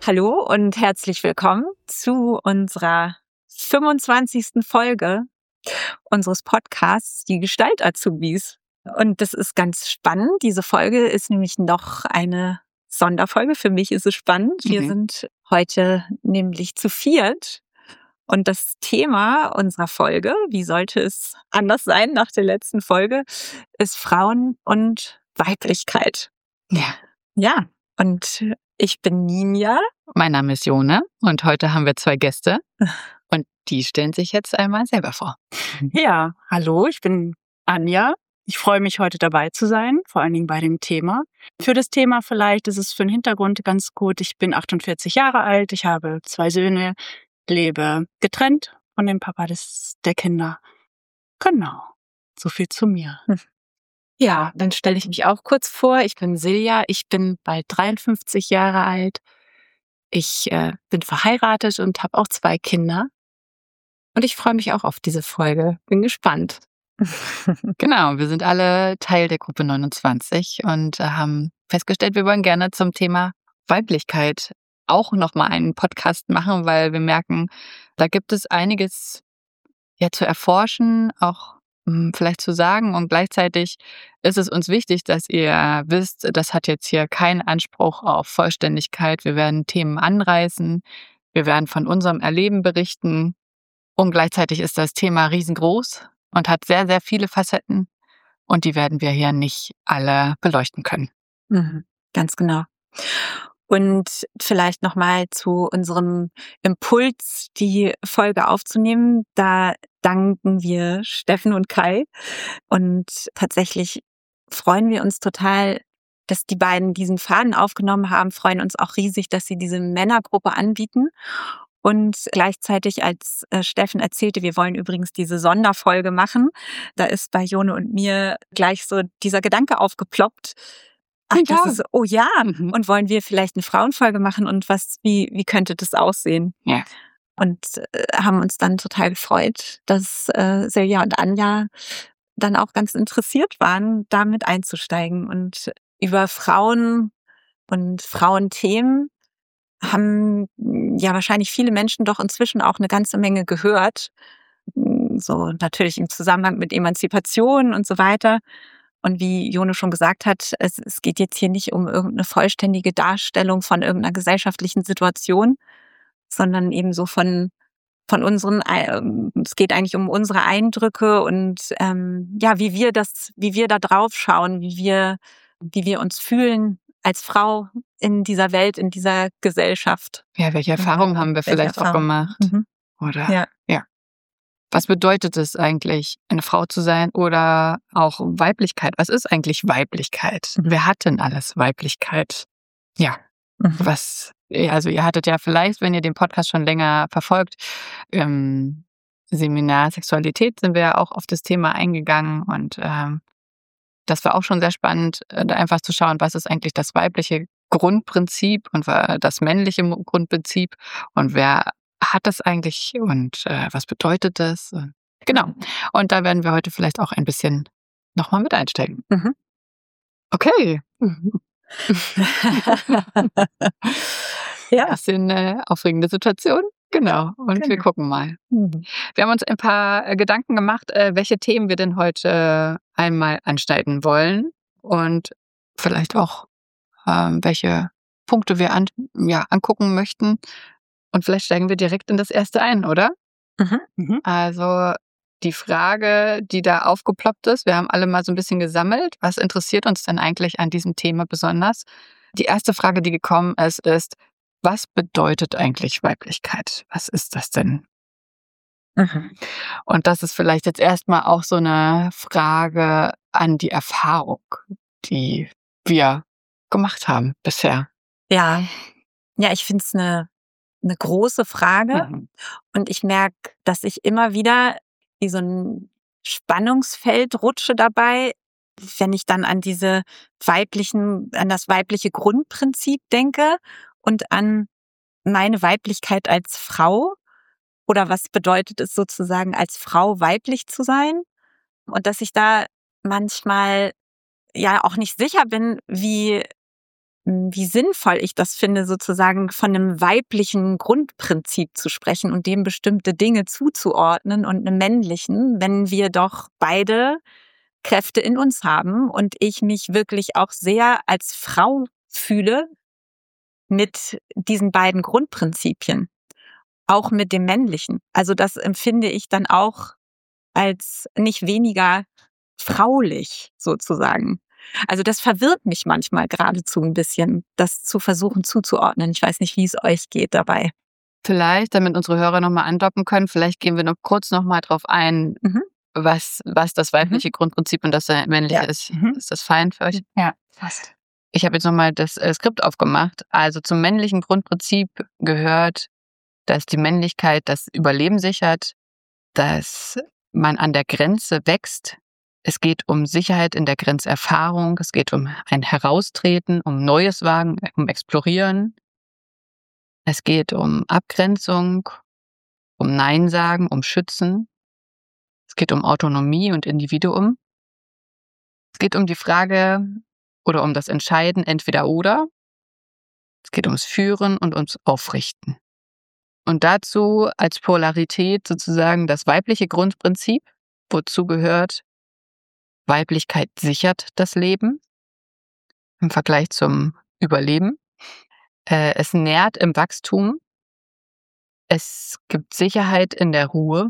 Hallo und herzlich willkommen zu unserer 25. Folge unseres Podcasts Die Gestalt-Azubis. Und das ist ganz spannend. Diese Folge ist nämlich noch eine Sonderfolge. Für mich ist es spannend. Wir sind heute nämlich zu viert. Und das Thema unserer Folge, wie sollte es anders sein nach der letzten Folge, ist Frauen und Weiblichkeit. Ja. Ja, und ich bin Ninja. Mein Name ist Jone und heute haben wir 2 Gäste und die stellen sich jetzt einmal selber vor. Ja, hallo, ich bin Anja. Ich freue mich, heute dabei zu sein, vor allen Dingen bei dem Thema. Für das Thema vielleicht ist es für den Hintergrund ganz gut. Ich bin 48 Jahre alt, ich habe 2 Söhne, lebe getrennt von dem Papa der Kinder. Genau, so viel zu mir. Ja, dann stelle ich mich auch kurz vor. Ich bin Silja, ich bin bald 53 Jahre alt. Ich bin verheiratet und habe auch 2 Kinder. Und ich freue mich auch auf diese Folge. Bin gespannt. Genau, wir sind alle Teil der Gruppe 29 und haben festgestellt, wir wollen gerne zum Thema Weiblichkeit auch nochmal einen Podcast machen, weil wir merken, da gibt es einiges zu erforschen, auch vielleicht zu sagen, und gleichzeitig ist es uns wichtig, dass ihr wisst, das hat jetzt hier keinen Anspruch auf Vollständigkeit. Wir werden Themen anreißen, wir werden von unserem Erleben berichten und gleichzeitig ist das Thema riesengroß und hat sehr, sehr viele Facetten und die werden wir hier nicht alle beleuchten können. Ganz genau. Und vielleicht nochmal zu unserem Impuls, die Folge aufzunehmen. Da danken wir Steffen und Kai. Und tatsächlich freuen wir uns total, dass die beiden diesen Faden aufgenommen haben, freuen uns auch riesig, dass sie diese Männergruppe anbieten. Und gleichzeitig, als Steffen erzählte, wir wollen übrigens diese Sonderfolge machen, da ist bei Jone und mir gleich so dieser Gedanke aufgeploppt. Ach, das ist, oh ja, und wollen wir vielleicht eine Frauenfolge machen und wie könnte das aussehen? Ja. Und haben uns dann total gefreut, dass Silja und Anja dann auch ganz interessiert waren, damit einzusteigen. Und über Frauen und Frauenthemen haben ja wahrscheinlich viele Menschen doch inzwischen auch eine ganze Menge gehört. So natürlich im Zusammenhang mit Emanzipation und so weiter. Und wie Jone schon gesagt hat, es geht jetzt hier nicht um irgendeine vollständige Darstellung von irgendeiner gesellschaftlichen Situation, sondern eben so von unseren, es geht eigentlich um unsere Eindrücke und wie wir da drauf schauen, wie wir uns fühlen als Frau in dieser Welt, in dieser Gesellschaft. Ja, welche Erfahrungen haben wir vielleicht auch gemacht? Oder? Ja. Was bedeutet es eigentlich, eine Frau zu sein oder auch Weiblichkeit? Was ist eigentlich Weiblichkeit? Wer hat denn alles Weiblichkeit? Ja, also ihr hattet ja vielleicht, wenn ihr den Podcast schon länger verfolgt, im Seminar Sexualität sind wir ja auch auf das Thema eingegangen und das war auch schon sehr spannend, da einfach zu schauen, was ist eigentlich das weibliche Grundprinzip und das männliche Grundprinzip und wer hat das eigentlich und was bedeutet das? Genau. Und da werden wir heute vielleicht auch ein bisschen nochmal mit einsteigen. Okay. Ja. Ein bisschen aufregende Situation. Genau. Und wir gucken mal. Wir haben uns ein paar Gedanken gemacht, welche Themen wir denn heute einmal anschneiden wollen und vielleicht auch welche Punkte wir angucken möchten. Und vielleicht steigen wir direkt in das erste ein, oder? Also die Frage, die da aufgeploppt ist, wir haben alle mal so ein bisschen gesammelt. Was interessiert uns denn eigentlich an diesem Thema besonders? Die erste Frage, die gekommen ist, was bedeutet eigentlich Weiblichkeit? Was ist das denn? Und das ist vielleicht jetzt erstmal auch so eine Frage an die Erfahrung, die wir gemacht haben bisher. Ja, ich finde es eine große Frage. Und ich merke, dass ich immer wieder wie so ein Spannungsfeld rutsche dabei, wenn ich dann an das weibliche Grundprinzip denke und an meine Weiblichkeit als Frau oder was bedeutet es sozusagen als Frau weiblich zu sein und dass ich da manchmal ja auch nicht sicher bin, wie wie sinnvoll ich das finde, sozusagen von einem weiblichen Grundprinzip zu sprechen und dem bestimmte Dinge zuzuordnen und einem männlichen, wenn wir doch beide Kräfte in uns haben und ich mich wirklich auch sehr als Frau fühle mit diesen beiden Grundprinzipien, auch mit dem männlichen. Also das empfinde ich dann auch als nicht weniger fraulich sozusagen. Also das verwirrt mich manchmal geradezu ein bisschen, das zu versuchen zuzuordnen. Ich weiß nicht, wie es euch geht dabei. Vielleicht, damit unsere Hörer nochmal andocken können, vielleicht gehen wir noch kurz nochmal drauf ein, was das weibliche Grundprinzip und das männliche ist. Ist das fein für euch? Ja, fast. Ich habe jetzt nochmal das Skript aufgemacht. Also zum männlichen Grundprinzip gehört, dass die Männlichkeit das Überleben sichert, dass man an der Grenze wächst. Es geht um Sicherheit in der Grenzerfahrung. Es geht um ein Heraustreten, um Neues wagen, um Explorieren. Es geht um Abgrenzung, um Nein sagen, um Schützen. Es geht um Autonomie und Individuum. Es geht um die Frage oder um das Entscheiden entweder oder. Es geht ums Führen und ums Aufrichten. Und dazu als Polarität sozusagen das weibliche Grundprinzip, wozu gehört, Weiblichkeit sichert das Leben im Vergleich zum Überleben. Es nährt im Wachstum. Es gibt Sicherheit in der Ruhe.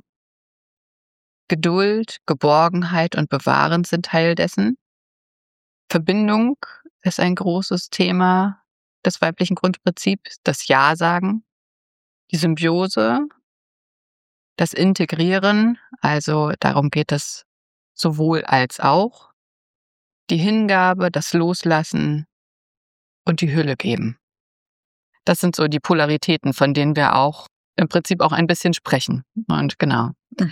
Geduld, Geborgenheit und Bewahren sind Teil dessen. Verbindung ist ein großes Thema des weiblichen Grundprinzips. Das Ja-Sagen, die Symbiose, das Integrieren, also darum geht es sowohl als auch, die Hingabe, das Loslassen und die Hülle geben. Das sind so die Polaritäten, von denen wir auch im Prinzip auch ein bisschen sprechen. Und genau.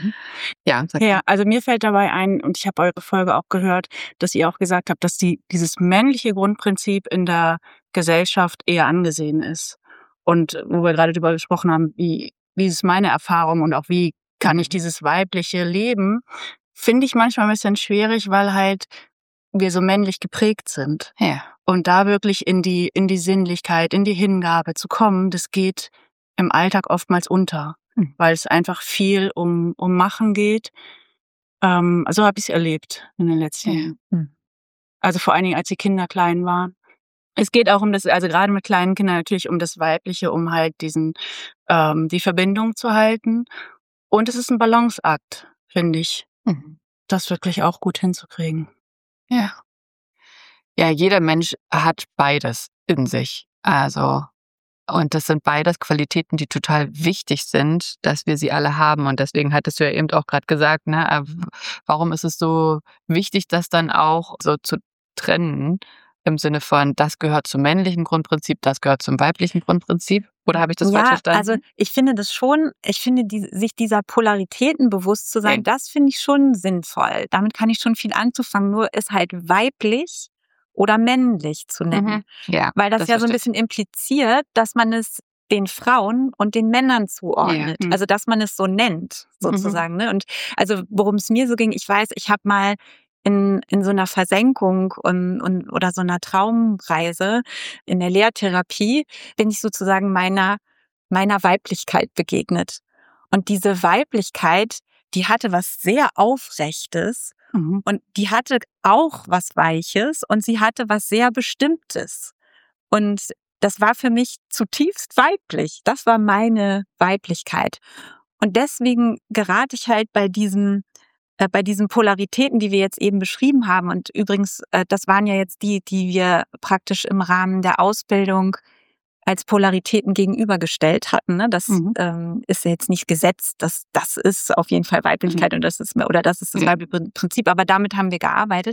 Ja, also mir fällt dabei ein, und ich habe eure Folge auch gehört, dass ihr auch gesagt habt, dass dieses männliche Grundprinzip in der Gesellschaft eher angesehen ist. Und wo wir gerade darüber gesprochen haben, wie ist meine Erfahrung und auch wie kann ich dieses weibliche Leben, finde ich manchmal ein bisschen schwierig, weil halt wir so männlich geprägt sind. Ja. Und da wirklich in die Sinnlichkeit, in die Hingabe zu kommen, das geht im Alltag oftmals unter, weil es einfach viel um Machen geht. So habe ich es erlebt in den letzten Jahren. Also vor allen Dingen, als die Kinder klein waren. Es geht auch um das, also gerade mit kleinen Kindern natürlich um das Weibliche, um halt die Verbindung zu halten. Und es ist ein Balanceakt, finde ich, das wirklich auch gut hinzukriegen. Ja. Ja, jeder Mensch hat beides in sich. Also, und das sind beides Qualitäten, die total wichtig sind, dass wir sie alle haben. Und deswegen hattest du ja eben auch gerade gesagt, ne, warum ist es so wichtig, das dann auch so zu trennen? Im Sinne von, das gehört zum männlichen Grundprinzip, das gehört zum weiblichen Grundprinzip? Oder habe ich das falsch verstanden? Also ich finde das schon, sich dieser Polaritäten bewusst zu sein, das finde ich schon sinnvoll. Damit kann ich schon viel anzufangen, nur ist halt weiblich oder männlich zu nennen. Ja, weil das ja so ein bisschen impliziert, dass man es den Frauen und den Männern zuordnet. Ja. Also dass man es so nennt, sozusagen. Ne? Und also worum es mir so ging, ich weiß, ich habe mal in so einer Versenkung oder so einer Traumreise in der Lehrtherapie bin ich sozusagen meiner Weiblichkeit begegnet. Und diese Weiblichkeit, die hatte was sehr Aufrechtes und die hatte auch was Weiches und sie hatte was sehr Bestimmtes. Und das war für mich zutiefst weiblich. Das war meine Weiblichkeit. Und deswegen gerate ich halt bei diesen Polaritäten, die wir jetzt eben beschrieben haben. Und übrigens, das waren ja jetzt die wir praktisch im Rahmen der Ausbildung als Polaritäten gegenübergestellt hatten. Ne? Das ist ja jetzt nicht gesetzt, das ist auf jeden Fall Weiblichkeit und das ist das weibliche Prinzip, aber damit haben wir gearbeitet.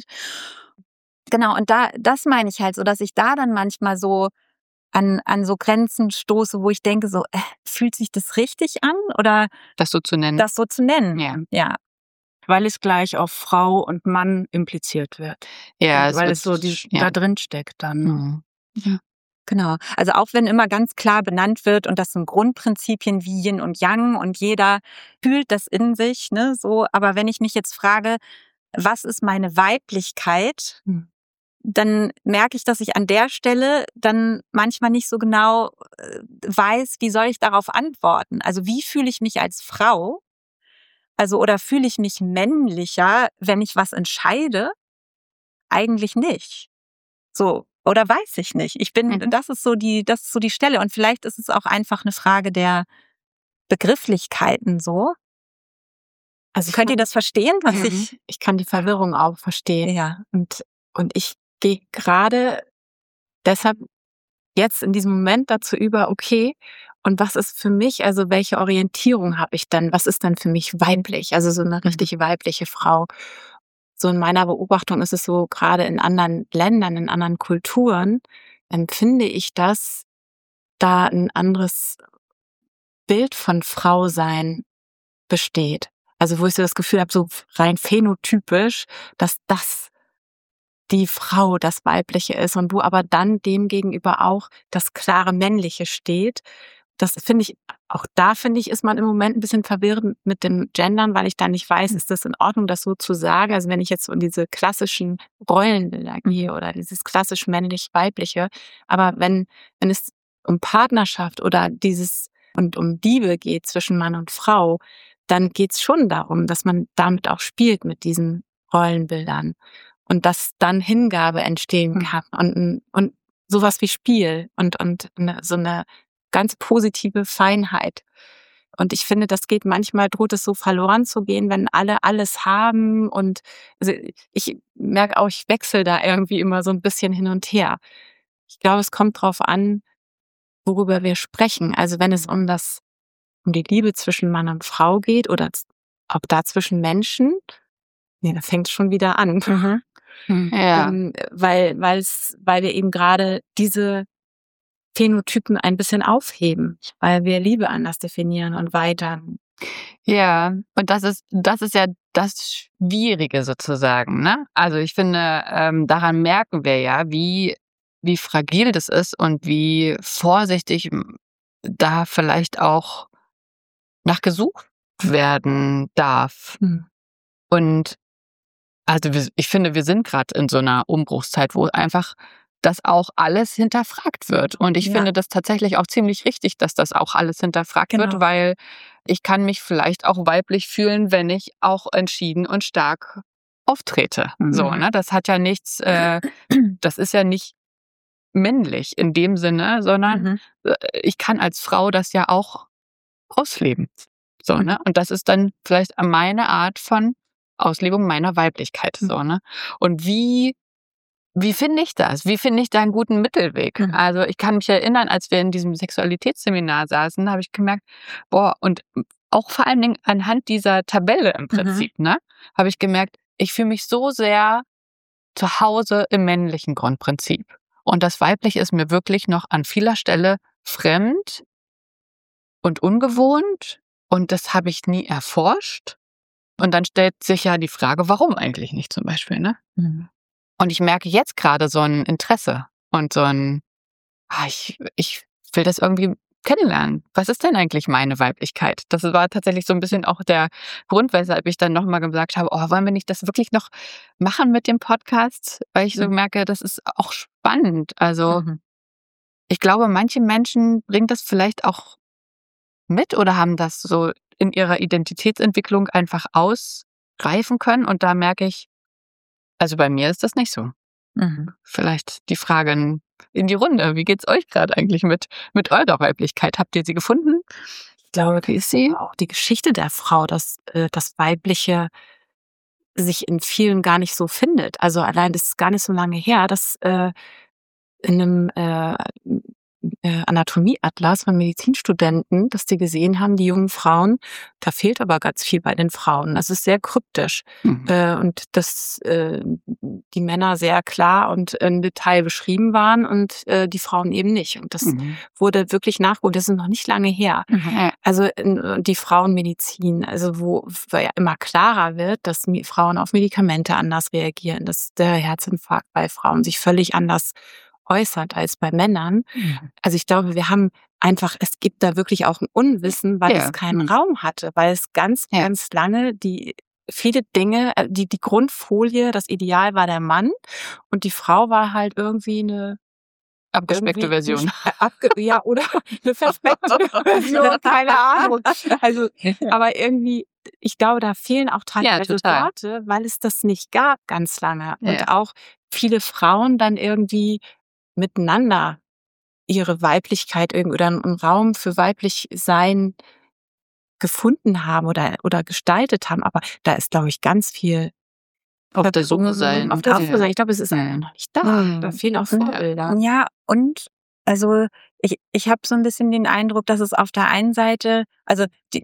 Genau, und das meine ich halt so, dass ich da dann manchmal so an so Grenzen stoße, wo ich denke so, fühlt sich das richtig an? Oder das so zu nennen. Ja. Weil es gleich auf Frau und Mann impliziert wird. Ja, weil es so da drin steckt dann. Ja. Genau. Also auch wenn immer ganz klar benannt wird und das sind Grundprinzipien wie Yin und Yang und jeder fühlt das in sich, ne, so. Aber wenn ich mich jetzt frage, was ist meine Weiblichkeit, dann merke ich, dass ich an der Stelle dann manchmal nicht so genau weiß, wie soll ich darauf antworten. Also wie fühle ich mich als Frau? Also oder fühle ich mich männlicher, wenn ich was entscheide? Eigentlich nicht. So, oder weiß ich nicht. Das ist so die Stelle. Und vielleicht ist es auch einfach eine Frage der Begrifflichkeiten so. Also könnt ihr das verstehen, was ich kann die Verwirrung auch verstehen. Ja. Und ich gehe gerade deshalb jetzt in diesem Moment dazu über, okay, und was ist für mich, also welche Orientierung habe ich dann? Was ist dann für mich weiblich? Also so eine richtige weibliche Frau. So in meiner Beobachtung ist es so, gerade in anderen Ländern, in anderen Kulturen, empfinde ich, dass da ein anderes Bild von Frau sein besteht. Also wo ich so das Gefühl habe, so rein phänotypisch, dass das die Frau, das Weibliche ist und wo aber dann dem gegenüber auch das klare Männliche steht. Das finde ich, auch da finde ich, ist man im Moment ein bisschen verwirrend mit dem Gendern, weil ich da nicht weiß, ist das in Ordnung, das so zu sagen? Also wenn ich jetzt so in diese klassischen Rollenbilder gehe oder dieses klassisch männlich-weibliche, aber wenn es um Partnerschaft oder und um Liebe geht zwischen Mann und Frau, dann geht's schon darum, dass man damit auch spielt mit diesen Rollenbildern und dass dann Hingabe entstehen kann und sowas wie Spiel und so eine ganz positive Feinheit. Und ich finde, das geht manchmal, droht es so verloren zu gehen, wenn alle alles haben. Und also ich merke auch, ich wechsle da irgendwie immer so ein bisschen hin und her. Ich glaube, es kommt drauf an, worüber wir sprechen. Also wenn es um die Liebe zwischen Mann und Frau geht oder auch da zwischen Menschen, da fängt es schon wieder an. Ja. Weil wir eben gerade diese Phänotypen ein bisschen aufheben, weil wir Liebe anders definieren und weiter. Ja, und das ist ja das Schwierige sozusagen, ne? Also ich finde, daran merken wir ja, wie fragil das ist und wie vorsichtig da vielleicht auch nach gesucht werden darf. Und also ich finde, wir sind gerade in so einer Umbruchszeit, wo einfach das auch alles hinterfragt wird. Und ich finde das tatsächlich auch ziemlich richtig, dass das auch alles hinterfragt wird, weil ich kann mich vielleicht auch weiblich fühlen, wenn ich auch entschieden und stark auftrete. So, ne? Das hat ja nichts, das ist ja nicht männlich in dem Sinne, sondern ich kann als Frau das ja auch ausleben. So, ne? Und das ist dann vielleicht meine Art von Auslebung meiner Weiblichkeit. So, ne? Und wie finde ich das? Wie finde ich da einen guten Mittelweg? Also ich kann mich erinnern, als wir in diesem Sexualitätsseminar saßen, habe ich gemerkt, und auch vor allen Dingen anhand dieser Tabelle im Prinzip, ne, habe ich gemerkt, ich fühle mich so sehr zu Hause im männlichen Grundprinzip. Und das Weibliche ist mir wirklich noch an vieler Stelle fremd und ungewohnt. Und das habe ich nie erforscht. Und dann stellt sich ja die Frage, warum eigentlich nicht zum Beispiel, ne? Und ich merke jetzt gerade so ein Interesse und so ein, ich will das irgendwie kennenlernen. Was ist denn eigentlich meine Weiblichkeit? Das war tatsächlich so ein bisschen auch der Grund, weshalb ich dann nochmal gesagt habe, wollen wir nicht das wirklich noch machen mit dem Podcast? Weil ich so merke, das ist auch spannend. Also ich glaube, manche Menschen bringen das vielleicht auch mit oder haben das so in ihrer Identitätsentwicklung einfach ausreifen können. Und da merke ich, also bei mir ist das nicht so. Vielleicht die Frage in die Runde. Wie geht's euch gerade eigentlich mit eurer Weiblichkeit? Habt ihr sie gefunden? Ich glaube, wie ist sie? Auch die Geschichte der Frau, dass das Weibliche sich in vielen gar nicht so findet. Also allein, das ist gar nicht so lange her, dass in einem Anatomieatlas von Medizinstudenten, dass die gesehen haben, die jungen Frauen, da fehlt aber ganz viel bei den Frauen. Das ist sehr kryptisch. Und dass die Männer sehr klar und im Detail beschrieben waren und die Frauen eben nicht. Und das wurde wirklich nachgeholt. Das ist noch nicht lange her. Also die Frauenmedizin, also wo ja immer klarer wird, dass Frauen auf Medikamente anders reagieren, dass der Herzinfarkt bei Frauen sich völlig anders äußert als bei Männern. Also ich glaube, wir haben einfach, es gibt da wirklich auch ein Unwissen, weil es keinen Raum hatte, weil es ganz, ganz lange die viele Dinge, die Grundfolie, das Ideal war der Mann und die Frau war halt irgendwie eine abgespeckte Version. Ja, oder eine verspeckte Version, keine Ahnung. Also, aber irgendwie, ich glaube, da fehlen auch teilweise Worte, weil es das nicht gab ganz lange. Ja. Und auch viele Frauen dann irgendwie miteinander ihre Weiblichkeit oder einen Raum für weiblich sein gefunden haben oder gestaltet haben. Aber da ist, glaube ich, ganz viel auf der Suche sein. Auf der Suche sein. Ich glaube, es ist einfach noch nicht da. Da fehlen auch Vorbilder. Ja, und also ich habe so ein bisschen den Eindruck, dass es auf der einen Seite, also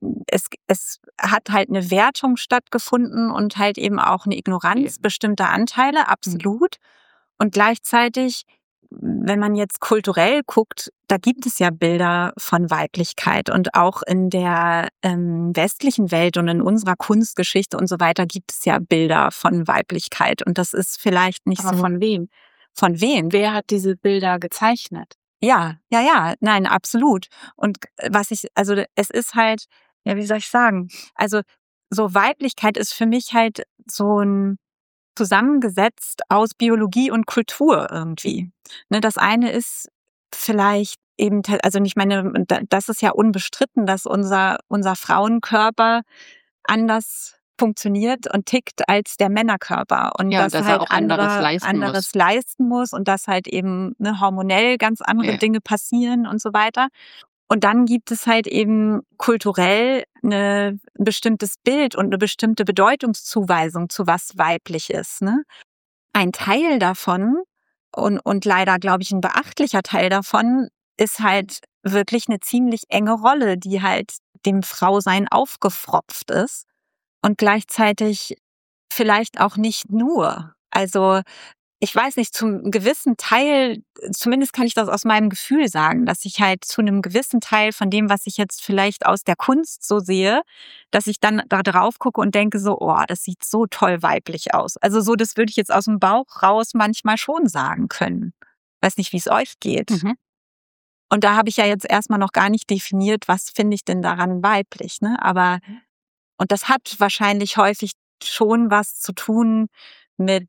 es hat halt eine Wertung stattgefunden und halt eben auch eine Ignoranz bestimmter Anteile, absolut. Und gleichzeitig, wenn man jetzt kulturell guckt, da gibt es ja Bilder von Weiblichkeit und auch in der westlichen Welt und in unserer Kunstgeschichte und so weiter gibt es ja Bilder von Weiblichkeit und das ist vielleicht nicht aber so. Von wem? Von wem? Wer hat diese Bilder gezeichnet? Ja, nein, absolut. Und also es ist halt, ja, wie soll ich sagen? Also so Weiblichkeit ist für mich halt so ein zusammengesetzt aus Biologie und Kultur irgendwie. Ne, das eine ist vielleicht eben, also ich meine, das ist ja unbestritten, dass unser Frauenkörper anders funktioniert und tickt als der Männerkörper und dass halt er auch anderes leisten muss und dass halt eben hormonell ganz andere Dinge passieren und so weiter. Und dann gibt es halt eben kulturell ein bestimmtes Bild und eine bestimmte Bedeutungszuweisung zu was weiblich ist. Ne? Ein Teil davon und leider, glaube ich, ein beachtlicher Teil davon ist halt wirklich eine ziemlich enge Rolle, die halt dem Frausein aufgefropft ist und gleichzeitig vielleicht auch nicht nur. Also ich weiß nicht, zum gewissen Teil, zumindest kann ich das aus meinem Gefühl sagen, dass ich halt zu einem gewissen Teil von dem, was ich jetzt vielleicht aus der Kunst so sehe, dass ich dann da drauf gucke und denke so, oh, das sieht so toll weiblich aus. Also so, das würde ich jetzt aus dem Bauch raus manchmal schon sagen können. Weiß nicht, wie es euch geht. Mhm. Und da habe ich ja jetzt erstmal noch gar nicht definiert, was finde ich denn daran weiblich, ne? Aber, und das hat wahrscheinlich häufig schon was zu tun mit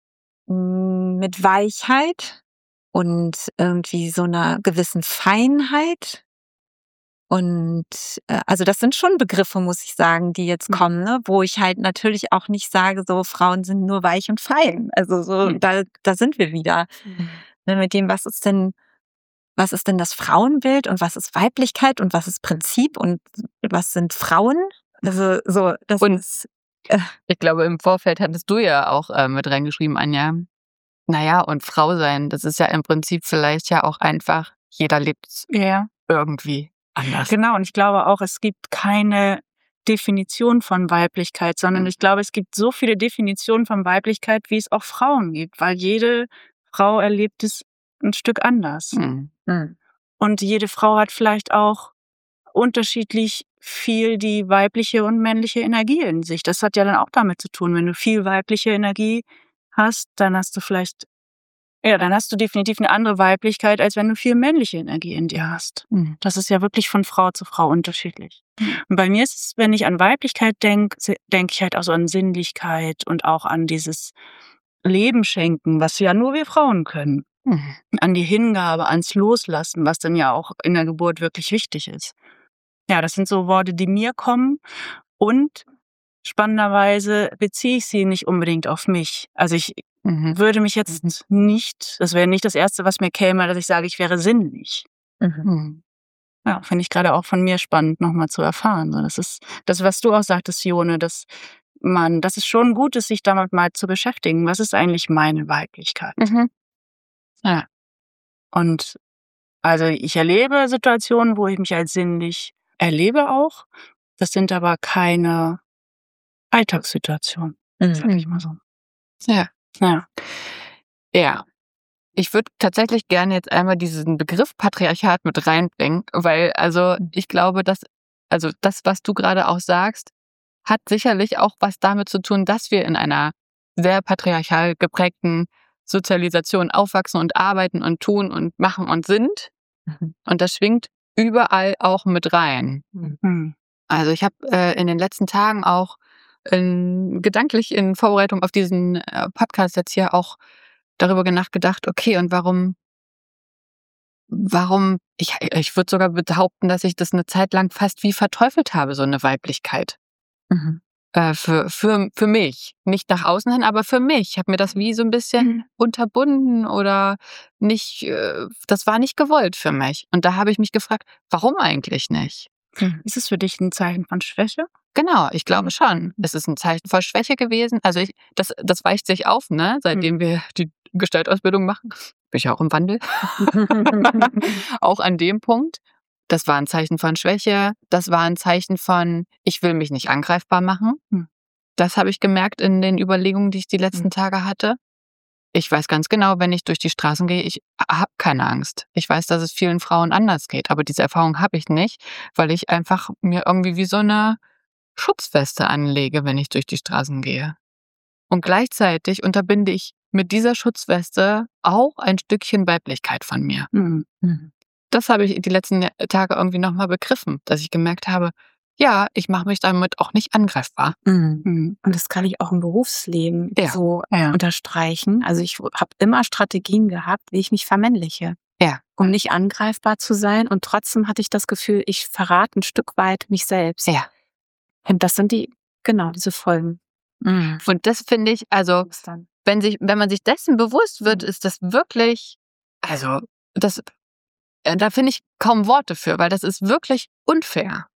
Weichheit und irgendwie so einer gewissen Feinheit. Und also das sind schon Begriffe, muss ich sagen, die jetzt kommen, ne? Wo ich halt natürlich auch nicht sage, so Frauen sind nur weich und fein. Also so, da sind wir wieder. Ne, mit dem, was ist denn das Frauenbild und was ist Weiblichkeit und was ist Prinzip und was sind Frauen? Also so, das ist. Ich glaube, im Vorfeld hattest du ja auch mit reingeschrieben, Anja. Naja, und Frau sein, das ist ja im Prinzip vielleicht ja auch einfach, jeder lebt irgendwie anders. Genau, und ich glaube auch, es gibt keine Definition von Weiblichkeit, sondern ich glaube, es gibt so viele Definitionen von Weiblichkeit, wie es auch Frauen gibt, weil jede Frau erlebt es ein Stück anders. Und jede Frau hat vielleicht auch unterschiedlich viel die weibliche und männliche Energie in sich. Das hat ja dann auch damit zu tun, wenn du viel weibliche Energie hast, dann hast du definitiv eine andere Weiblichkeit, als wenn du viel männliche Energie in dir hast. Das ist ja wirklich von Frau zu Frau unterschiedlich. Und bei mir ist es, wenn ich an Weiblichkeit denke ich halt auch so an Sinnlichkeit und auch an dieses Leben schenken, was ja nur wir Frauen können. An die Hingabe, ans Loslassen, was dann ja auch in der Geburt wirklich wichtig ist. Ja, das sind so Worte, die mir kommen und spannenderweise beziehe ich sie nicht unbedingt auf mich. Also ich würde mich jetzt nicht, das wäre nicht das Erste, was mir käme, dass ich sage, ich wäre sinnlich. Ja, finde ich gerade auch von mir spannend, nochmal zu erfahren. Das ist das, was du auch sagtest, Jone, dass es schon gut ist, sich damit mal zu beschäftigen. Was ist eigentlich meine Weiblichkeit? Ja. Und also ich erlebe Situationen, wo ich mich als sinnlich erlebe auch. Das sind aber keine Alltagssituationen, sag ich mal so. Ja. Ich würde tatsächlich gerne jetzt einmal diesen Begriff Patriarchat mit reinbringen, weil ich glaube, dass das, was du gerade auch sagst, hat sicherlich auch was damit zu tun, dass wir in einer sehr patriarchal geprägten Sozialisation aufwachsen und arbeiten und tun und machen und sind. Und das schwingt überall auch mit rein. Also ich habe in den letzten Tagen auch gedanklich in Vorbereitung auf diesen Podcast jetzt hier auch darüber nachgedacht, okay, und warum, ich würde sogar behaupten, dass ich das eine Zeit lang fast wie verteufelt habe, so eine Weiblichkeit. Mhm. Für mich. Nicht nach außen hin, aber für mich. Ich habe mir das wie so ein bisschen unterbunden oder nicht, das war nicht gewollt für mich. Und da habe ich mich gefragt, warum eigentlich nicht? Ist es für dich ein Zeichen von Schwäche? Genau, ich glaube schon. Es ist ein Zeichen von Schwäche gewesen. Also das weicht sich auf, ne? Seitdem wir die Gestaltausbildung machen. Bin ich ja auch im Wandel. Auch an dem Punkt. Das war ein Zeichen von Schwäche. Das war ein Zeichen von, ich will mich nicht angreifbar machen. Das habe ich gemerkt in den Überlegungen, die ich die letzten Tage hatte. Ich weiß ganz genau, wenn ich durch die Straßen gehe, ich habe keine Angst. Ich weiß, dass es vielen Frauen anders geht. Aber diese Erfahrung habe ich nicht, weil ich einfach mir irgendwie wie so eine Schutzweste anlege, wenn ich durch die Straßen gehe. Und gleichzeitig unterbinde ich mit dieser Schutzweste auch ein Stückchen Weiblichkeit von mir. Das habe ich die letzten Tage irgendwie nochmal begriffen, dass ich gemerkt habe, ja, ich mache mich damit auch nicht angreifbar. Und das kann ich auch im Berufsleben so unterstreichen. Also ich habe immer Strategien gehabt, wie ich mich vermännliche. Um nicht angreifbar zu sein. Und trotzdem hatte ich das Gefühl, ich verrate ein Stück weit mich selbst. Und das sind diese Folgen. Und das finde ich, also wenn man sich dessen bewusst wird, ist das wirklich, also das, da finde ich kaum Worte für, weil das ist wirklich unfair.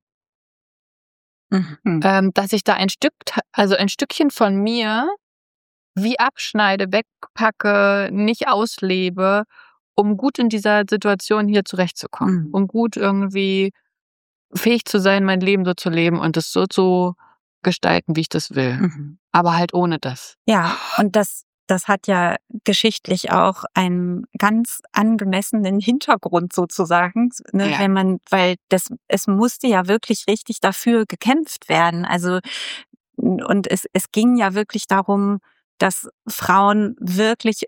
Dass ich da ein Stückchen von mir wie abschneide, wegpacke, nicht auslebe, um gut in dieser Situation hier zurechtzukommen, um gut irgendwie fähig zu sein, mein Leben so zu leben und es so zu gestalten, wie ich das will. Aber halt ohne das. Ja, und das hat ja geschichtlich auch einen ganz angemessenen Hintergrund sozusagen, ne, weil es musste ja wirklich richtig dafür gekämpft werden. Also, und es ging ja wirklich darum, dass Frauen wirklich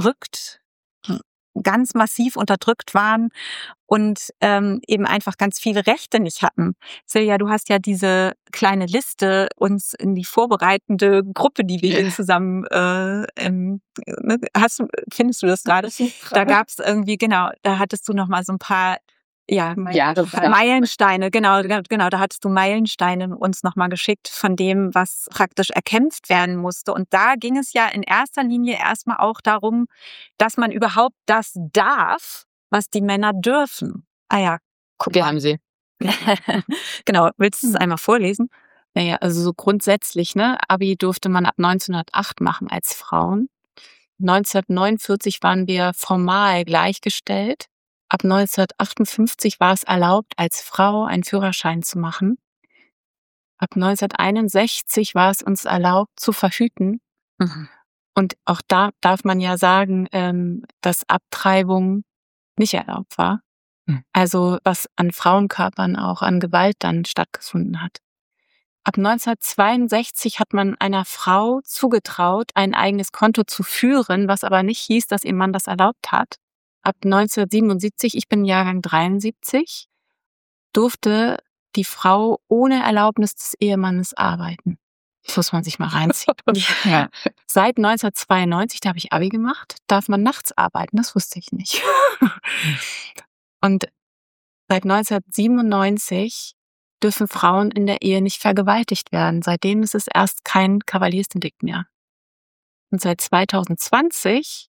ganz massiv unterdrückt waren und eben einfach ganz viele Rechte nicht hatten. Silja, du hast ja diese kleine Liste uns in die vorbereitende Gruppe, die wir hier zusammen findest du das gerade? Da gab es irgendwie, da hattest du noch mal so ein paar Meilensteine, genau, da hattest du Meilensteine uns nochmal geschickt von dem, was praktisch erkämpft werden musste. Und da ging es ja in erster Linie erstmal auch darum, dass man überhaupt das darf, was die Männer dürfen. Ah ja, guck mal. Wir haben sie. Genau, willst du es einmal vorlesen? Naja, also so grundsätzlich, Abi durfte man ab 1908 machen als Frauen. 1949 waren wir formal gleichgestellt. Ab 1958 war es erlaubt, als Frau einen Führerschein zu machen. Ab 1961 war es uns erlaubt, zu verhüten. Und auch da darf man ja sagen, dass Abtreibung nicht erlaubt war. Also was an Frauenkörpern auch an Gewalt dann stattgefunden hat. Ab 1962 hat man einer Frau zugetraut, ein eigenes Konto zu führen, was aber nicht hieß, dass ihr Mann das erlaubt hat. Ab 1977, ich bin Jahrgang 73, durfte die Frau ohne Erlaubnis des Ehemannes arbeiten. Das muss man sich mal reinziehen. Seit 1992, da habe ich Abi gemacht, darf man nachts arbeiten. Das wusste ich nicht. Und seit 1997 dürfen Frauen in der Ehe nicht vergewaltigt werden. Seitdem ist es erst kein Kavaliersdelikt mehr. Und seit 2020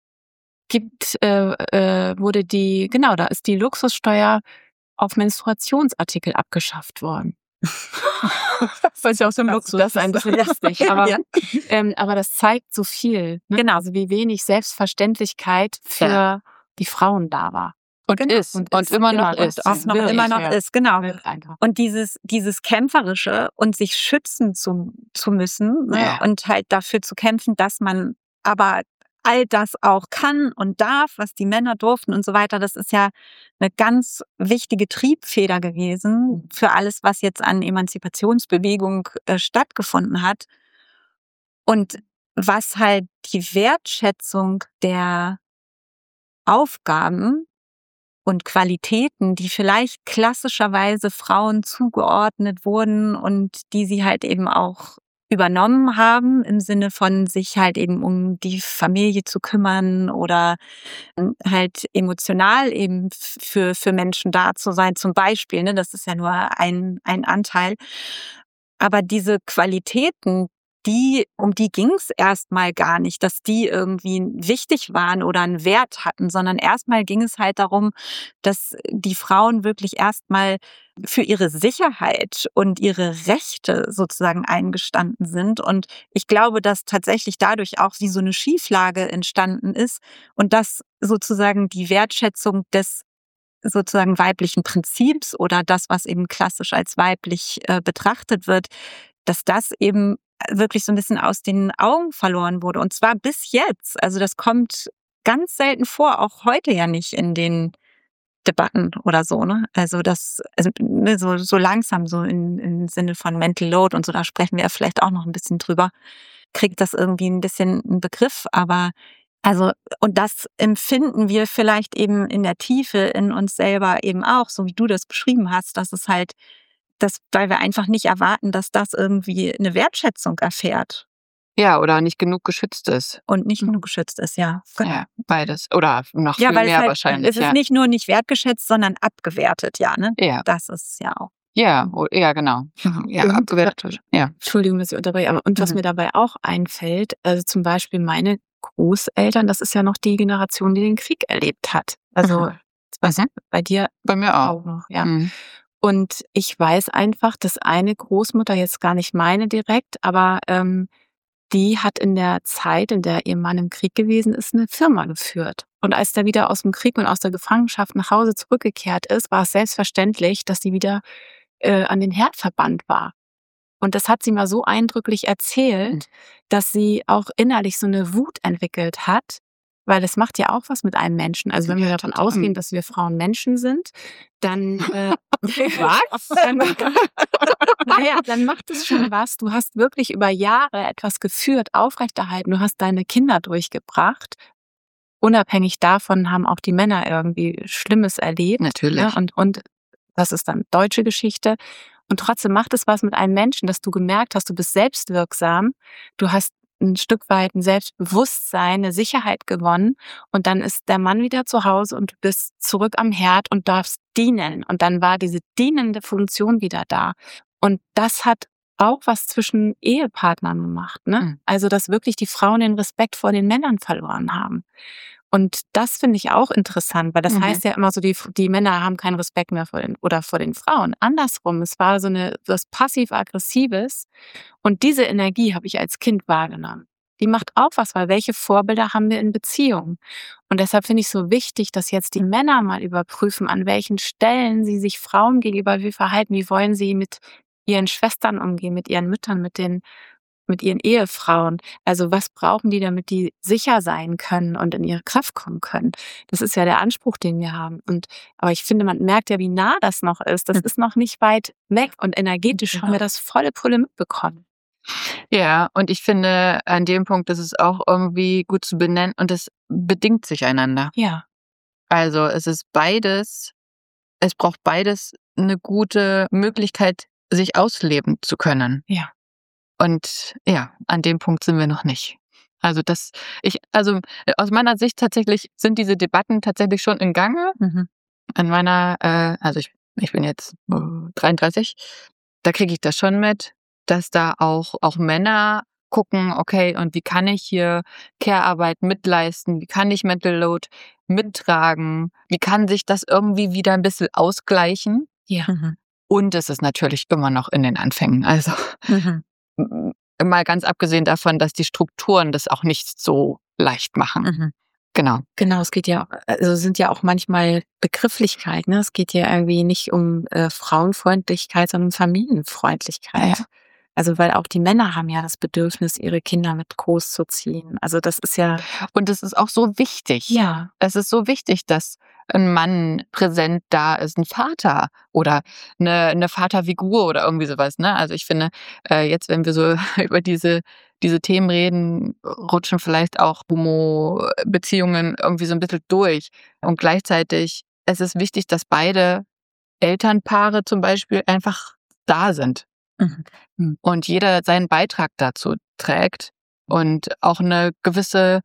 da ist die Luxussteuer auf Menstruationsartikel abgeschafft worden. Was ja auch so ein Luxus das ist ein bisschen lästig, aber das zeigt so viel, Genau. Also wie wenig Selbstverständlichkeit für die Frauen da war. Und immer noch ist. Auch noch immer noch ist, genau. Und dieses Kämpferische und sich schützen zu müssen, und halt dafür zu kämpfen, dass man aber all das auch kann und darf, was die Männer durften und so weiter, das ist ja eine ganz wichtige Triebfeder gewesen für alles, was jetzt an Emanzipationsbewegung stattgefunden hat. Und was halt die Wertschätzung der Aufgaben und Qualitäten, die vielleicht klassischerweise Frauen zugeordnet wurden und die sie halt eben auch übernommen haben, im Sinne von sich halt eben um die Familie zu kümmern oder halt emotional eben für Menschen da zu sein, zum Beispiel, ne? Das ist ja nur ein Anteil. Aber diese Qualitäten, um die ging es erstmal gar nicht, dass die irgendwie wichtig waren oder einen Wert hatten, sondern erstmal ging es halt darum, dass die Frauen wirklich erstmal für ihre Sicherheit und ihre Rechte sozusagen eingestanden sind. Und ich glaube, dass tatsächlich dadurch auch wie so eine Schieflage entstanden ist und dass sozusagen die Wertschätzung des sozusagen weiblichen Prinzips oder das, was eben klassisch als weiblich betrachtet wird, dass das eben wirklich so ein bisschen aus den Augen verloren wurde. Und zwar bis jetzt. Also das kommt ganz selten vor, auch heute ja nicht in den Debatten oder so, ne? Also so langsam, so im Sinne von Mental Load und so, da sprechen wir ja vielleicht auch noch ein bisschen drüber, kriegt das irgendwie ein bisschen einen Begriff, aber und das empfinden wir vielleicht eben in der Tiefe in uns selber eben auch, so wie du das beschrieben hast, dass es halt, weil wir einfach nicht erwarten, dass das irgendwie eine Wertschätzung erfährt. Ja, oder nicht genug geschützt ist. Und nicht genug geschützt ist, ja. Genau. Ja, beides. Oder noch viel mehr halt, wahrscheinlich. Es ist nicht nur nicht wertgeschätzt, sondern abgewertet, ja, ne? Ja. Das ist ja auch. Ja, genau. Ja, abgewertet. Ja. Entschuldigung, dass ich unterbreche, aber was mir dabei auch einfällt, also zum Beispiel meine Großeltern, das ist ja noch die Generation, die den Krieg erlebt hat. Also bei dir? Bei mir auch noch, ja. Und ich weiß einfach, dass eine Großmutter, jetzt gar nicht meine direkt, aber die hat in der Zeit, in der ihr Mann im Krieg gewesen ist, eine Firma geführt. Und als der wieder aus dem Krieg und aus der Gefangenschaft nach Hause zurückgekehrt ist, war es selbstverständlich, dass sie wieder an den Herd verbannt war. Und das hat sie mal so eindrücklich erzählt, dass sie auch innerlich so eine Wut entwickelt hat, weil das macht ja auch was mit einem Menschen. Also wenn wir davon ausgehen, dass wir Frauen Menschen sind, dann was? Dann macht es schon was. Du hast wirklich über Jahre etwas geführt, aufrechterhalten. Du hast deine Kinder durchgebracht. Unabhängig davon haben auch die Männer irgendwie Schlimmes erlebt. Natürlich. Ne? Und das ist dann deutsche Geschichte. Und trotzdem macht es was mit einem Menschen, dass du gemerkt hast, du bist selbstwirksam, du hast ein Stück weit ein Selbstbewusstsein, eine Sicherheit gewonnen und dann ist der Mann wieder zu Hause und du bist zurück am Herd und darfst dienen. Und dann war diese dienende Funktion wieder da. Und das hat auch was zwischen Ehepartnern gemacht, ne? Also, dass wirklich die Frauen den Respekt vor den Männern verloren haben. Und das finde ich auch interessant, weil das heißt ja immer so, die Männer haben keinen Respekt mehr vor den Frauen. Andersrum, es war so was passiv-aggressives und diese Energie habe ich als Kind wahrgenommen. Die macht auch was, weil welche Vorbilder haben wir in Beziehungen? Und deshalb finde ich so wichtig, dass jetzt die Männer mal überprüfen, an welchen Stellen sie sich Frauen gegenüber wie verhalten, wie wollen sie mit ihren Schwestern umgehen, mit ihren Müttern, mit ihren Ehefrauen. Also was brauchen die, damit die sicher sein können und in ihre Kraft kommen können? Das ist ja der Anspruch, den wir haben. Aber ich finde, man merkt ja, wie nah das noch ist. Das ist noch nicht weit weg und energetisch haben wir das volle Pulle mitbekommen. Ja, und ich finde, an dem Punkt ist es auch irgendwie gut zu benennen und es bedingt sich einander. Ja. Also es braucht beides eine gute Möglichkeit, sich ausleben zu können. Ja. Und ja, an dem Punkt sind wir noch nicht. Also aus meiner Sicht tatsächlich sind diese Debatten tatsächlich schon in Gange. An meiner, ich bin jetzt 33, da kriege ich das schon mit, dass da auch Männer gucken, okay, und wie kann ich hier Care-Arbeit mitleisten? Wie kann ich Mental Load mittragen? Wie kann sich das irgendwie wieder ein bisschen ausgleichen? Ja. Und es ist natürlich immer noch in den Anfängen. Also mal ganz abgesehen davon, dass die Strukturen das auch nicht so leicht machen. Genau. Genau, es geht ja, also sind ja auch manchmal Begrifflichkeiten. Ne? Es geht ja irgendwie nicht um Frauenfreundlichkeit, sondern um Familienfreundlichkeit. Ja. Also weil auch die Männer haben ja das Bedürfnis, ihre Kinder mit großzuziehen. Also das ist ja... Und es ist auch so wichtig. Ja. Es ist so wichtig, dass ein Mann präsent da ist, ein Vater oder eine Vaterfigur oder irgendwie sowas. Ne? Also ich finde, jetzt, wenn wir so über diese Themen reden, rutschen vielleicht auch Homo-Beziehungen irgendwie so ein bisschen durch. Und gleichzeitig es ist wichtig, dass beide Elternpaare zum Beispiel einfach da sind. Und jeder seinen Beitrag dazu trägt und auch eine gewisse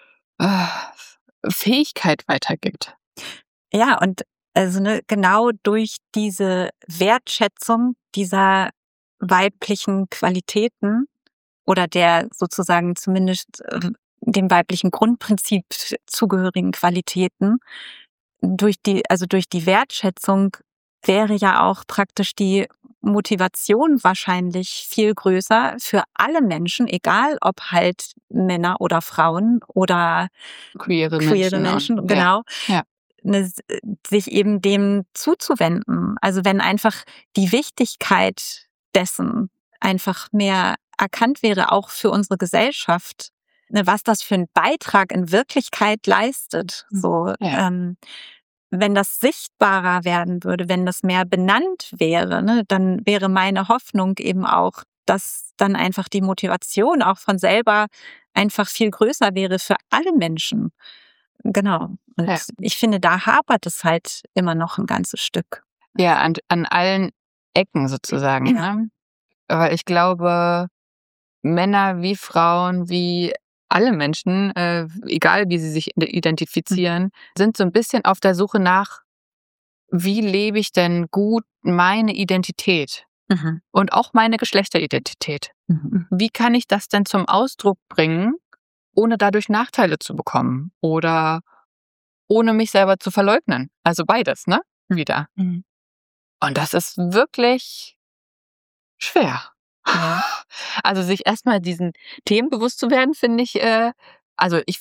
Fähigkeit weitergibt. Ja, und also genau durch diese Wertschätzung dieser weiblichen Qualitäten oder der sozusagen zumindest dem weiblichen Grundprinzip zugehörigen Qualitäten, durch die Wertschätzung wäre ja auch praktisch die Motivation wahrscheinlich viel größer für alle Menschen, egal ob halt Männer oder Frauen oder queere Menschen, genau. Ja. Sich eben dem zuzuwenden. Also wenn einfach die Wichtigkeit dessen einfach mehr erkannt wäre, auch für unsere Gesellschaft, was das für einen Beitrag in Wirklichkeit leistet. So, wenn das sichtbarer werden würde, wenn das mehr benannt wäre, dann wäre meine Hoffnung eben auch, dass dann einfach die Motivation auch von selber einfach viel größer wäre für alle Menschen. Genau. Und ich finde, da hapert es halt immer noch ein ganzes Stück. Ja, an allen Ecken sozusagen. Ne? Weil ich glaube, Männer wie Frauen, wie alle Menschen, egal wie sie sich identifizieren, sind so ein bisschen auf der Suche nach, wie lebe ich denn gut meine Identität und auch meine Geschlechteridentität. Wie kann ich das denn zum Ausdruck bringen, ohne dadurch Nachteile zu bekommen oder ohne mich selber zu verleugnen? Also beides, ne? Wieder. Und das ist wirklich schwer. Ja. Also sich erstmal diesen Themen bewusst zu werden, finde ich, ich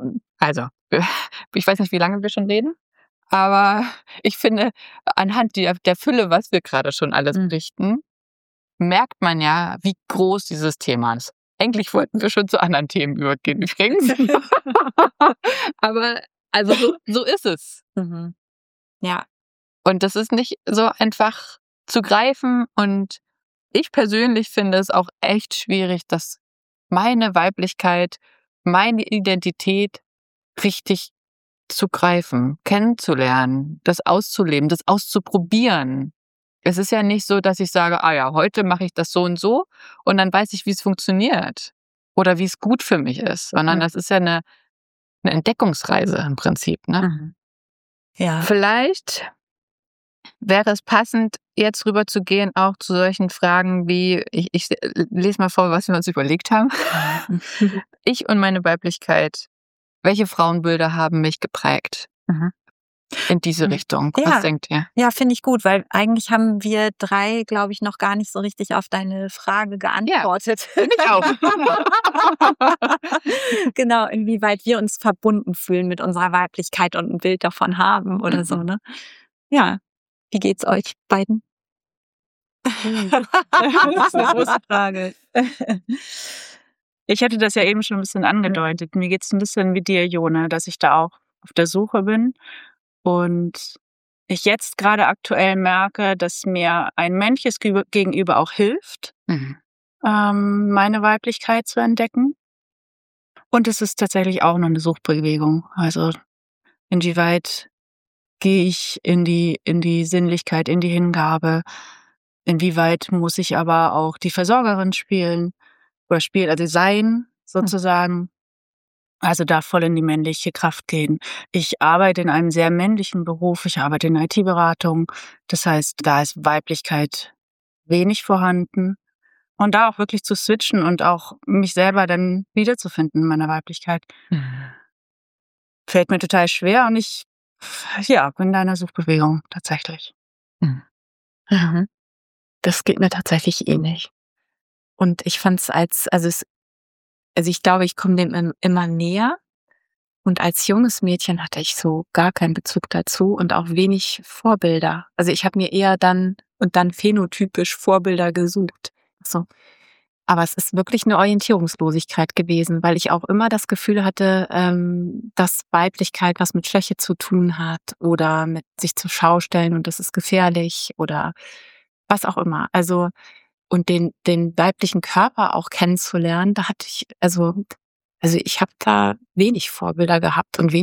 weiß nicht, wie lange wir schon reden, aber ich finde, anhand der Fülle, was wir gerade schon alles berichten, merkt man ja, wie groß dieses Thema ist. Eigentlich wollten wir schon zu anderen Themen übergehen übrigens. Aber also so ist es. Ja. Und das ist nicht so einfach zu greifen und ich persönlich finde es auch echt schwierig, dass meine Weiblichkeit, meine Identität richtig zu greifen, kennenzulernen, das auszuleben, das auszuprobieren. Es ist ja nicht so, dass ich sage, heute mache ich das so und dann weiß ich, wie es funktioniert oder wie es gut für mich ist, sondern das ist ja eine Entdeckungsreise im Prinzip. Ne? Ja. Vielleicht wäre es passend, jetzt rüber zu gehen, auch zu solchen Fragen wie, ich lese mal vor, was wir uns überlegt haben. Ich und meine Weiblichkeit. Welche Frauenbilder haben mich geprägt? In diese Richtung. Ja. Was denkt ihr? Ja, finde ich gut, weil eigentlich haben wir 3, glaube ich, noch gar nicht so richtig auf deine Frage geantwortet. Ja, ich auch. Genau, inwieweit wir uns verbunden fühlen mit unserer Weiblichkeit und ein Bild davon haben oder so, ne? Ja. Wie geht's euch beiden? Das ist eine große Frage. Ich hatte das ja eben schon ein bisschen angedeutet. Mir geht's ein bisschen wie dir, Jona, dass ich da auch auf der Suche bin und ich jetzt gerade aktuell merke, dass mir ein männliches Gegenüber auch hilft, meine Weiblichkeit zu entdecken. Und es ist tatsächlich auch noch eine Suchbewegung. Also inwieweit gehe ich in die Sinnlichkeit, in die Hingabe? Inwieweit muss ich aber auch die Versorgerin also sein sozusagen? Also da voll in die männliche Kraft gehen. Ich arbeite in einem sehr männlichen Beruf. Ich arbeite in IT-Beratung. Das heißt, da ist Weiblichkeit wenig vorhanden. Und da auch wirklich zu switchen und auch mich selber dann wiederzufinden in meiner Weiblichkeit, fällt mir total schwer. Und ich bin da in einer Suchbewegung tatsächlich. Das geht mir tatsächlich ähnlich. Und ich fand es ich glaube, ich komme dem immer näher. Und als junges Mädchen hatte ich so gar keinen Bezug dazu und auch wenig Vorbilder. Also ich habe mir eher dann phänotypisch Vorbilder gesucht. So. Aber es ist wirklich eine Orientierungslosigkeit gewesen, weil ich auch immer das Gefühl hatte, dass Weiblichkeit was mit Schwäche zu tun hat oder mit sich zur Schau stellen und das ist gefährlich oder was auch immer. Also und den weiblichen Körper auch kennenzulernen, da hatte ich, also ich habe da wenig Vorbilder gehabt und wenig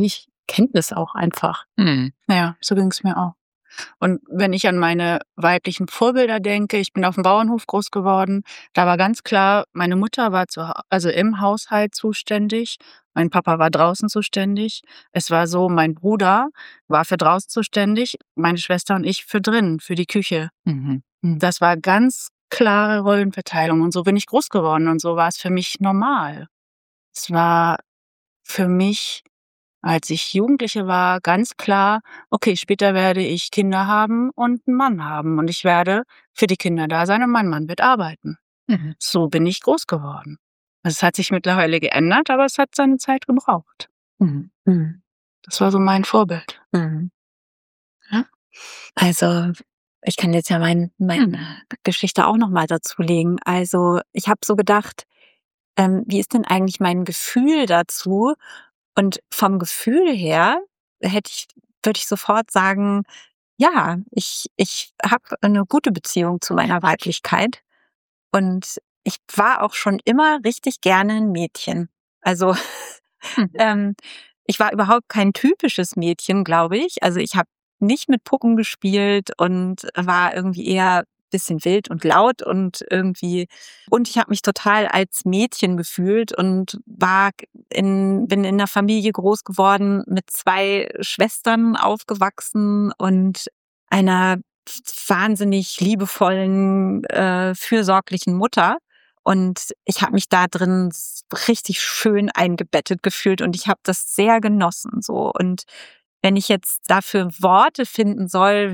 Erkenntnis auch einfach. Ja, so ging es mir auch. Und wenn ich an meine weiblichen Vorbilder denke, ich bin auf dem Bauernhof groß geworden, da war ganz klar, meine Mutter war im Haushalt zuständig, mein Papa war draußen zuständig. Es war so, mein Bruder war für draußen zuständig, meine Schwester und ich für drinnen, für die Küche. Das war ganz klare Rollenverteilung und so bin ich groß geworden und so war es für mich normal. Es war für mich, als ich Jugendliche war, ganz klar, okay, später werde ich Kinder haben und einen Mann haben und ich werde für die Kinder da sein und mein Mann wird arbeiten. So bin ich groß geworden. Also es hat sich mittlerweile geändert, aber es hat seine Zeit gebraucht. Das war so mein Vorbild. Ja? Also ich kann jetzt ja meine Geschichte auch nochmal dazulegen. Also ich habe so gedacht, wie ist denn eigentlich mein Gefühl dazu? Und vom Gefühl her würde ich sofort sagen, ja, ich habe eine gute Beziehung zu meiner Weiblichkeit und ich war auch schon immer richtig gerne ein Mädchen. Also ich war überhaupt kein typisches Mädchen, glaube ich. Also ich habe nicht mit Puppen gespielt und war irgendwie eher bisschen wild und laut und ich habe mich total als Mädchen gefühlt und bin in einer Familie groß geworden, mit 2 Schwestern aufgewachsen und einer wahnsinnig liebevollen, fürsorglichen Mutter. Und ich habe mich da drin richtig schön eingebettet gefühlt und ich habe das sehr genossen so. Und wenn ich jetzt dafür Worte finden soll,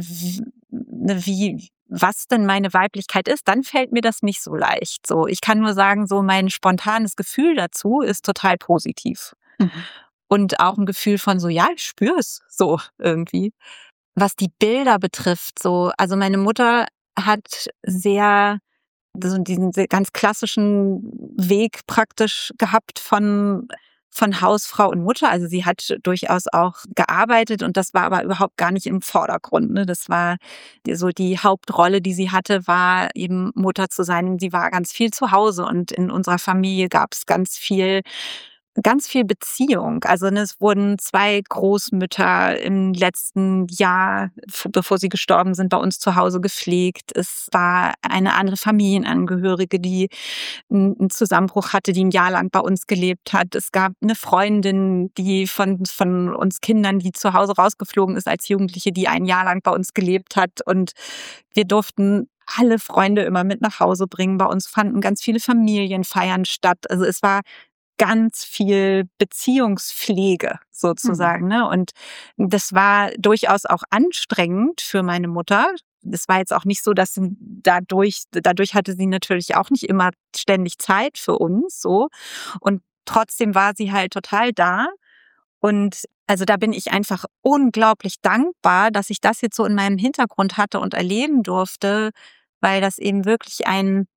was denn meine Weiblichkeit ist, dann fällt mir das nicht so leicht. So, ich kann nur sagen, so mein spontanes Gefühl dazu ist total positiv. Und auch ein Gefühl von so, ja, ich spüre es so irgendwie. Was die Bilder betrifft, so, also meine Mutter hat sehr so diesen ganz klassischen Weg praktisch gehabt von Hausfrau und Mutter. Also sie hat durchaus auch gearbeitet und das war aber überhaupt gar nicht im Vordergrund. Ne? Das war so die Hauptrolle, die sie hatte, war eben Mutter zu sein. Sie war ganz viel zu Hause und in unserer Familie gab es ganz viel Beziehung. Also es wurden 2 Großmütter im letzten Jahr, bevor sie gestorben sind, bei uns zu Hause gepflegt. Es war eine andere Familienangehörige, die einen Zusammenbruch hatte, die ein Jahr lang bei uns gelebt hat. Es gab eine Freundin, die von uns Kindern, die zu Hause rausgeflogen ist als Jugendliche, die ein Jahr lang bei uns gelebt hat. Und wir durften alle Freunde immer mit nach Hause bringen. Bei uns fanden ganz viele Familienfeiern statt. Also es war ganz viel Beziehungspflege sozusagen. Ne? Und das war durchaus auch anstrengend für meine Mutter. Das war jetzt auch nicht so, dass sie dadurch hatte sie natürlich auch nicht immer ständig Zeit für uns, so. Und trotzdem war sie halt total da. Und also da bin ich einfach unglaublich dankbar, dass ich das jetzt so in meinem Hintergrund hatte und erleben durfte, weil das eben wirklich ein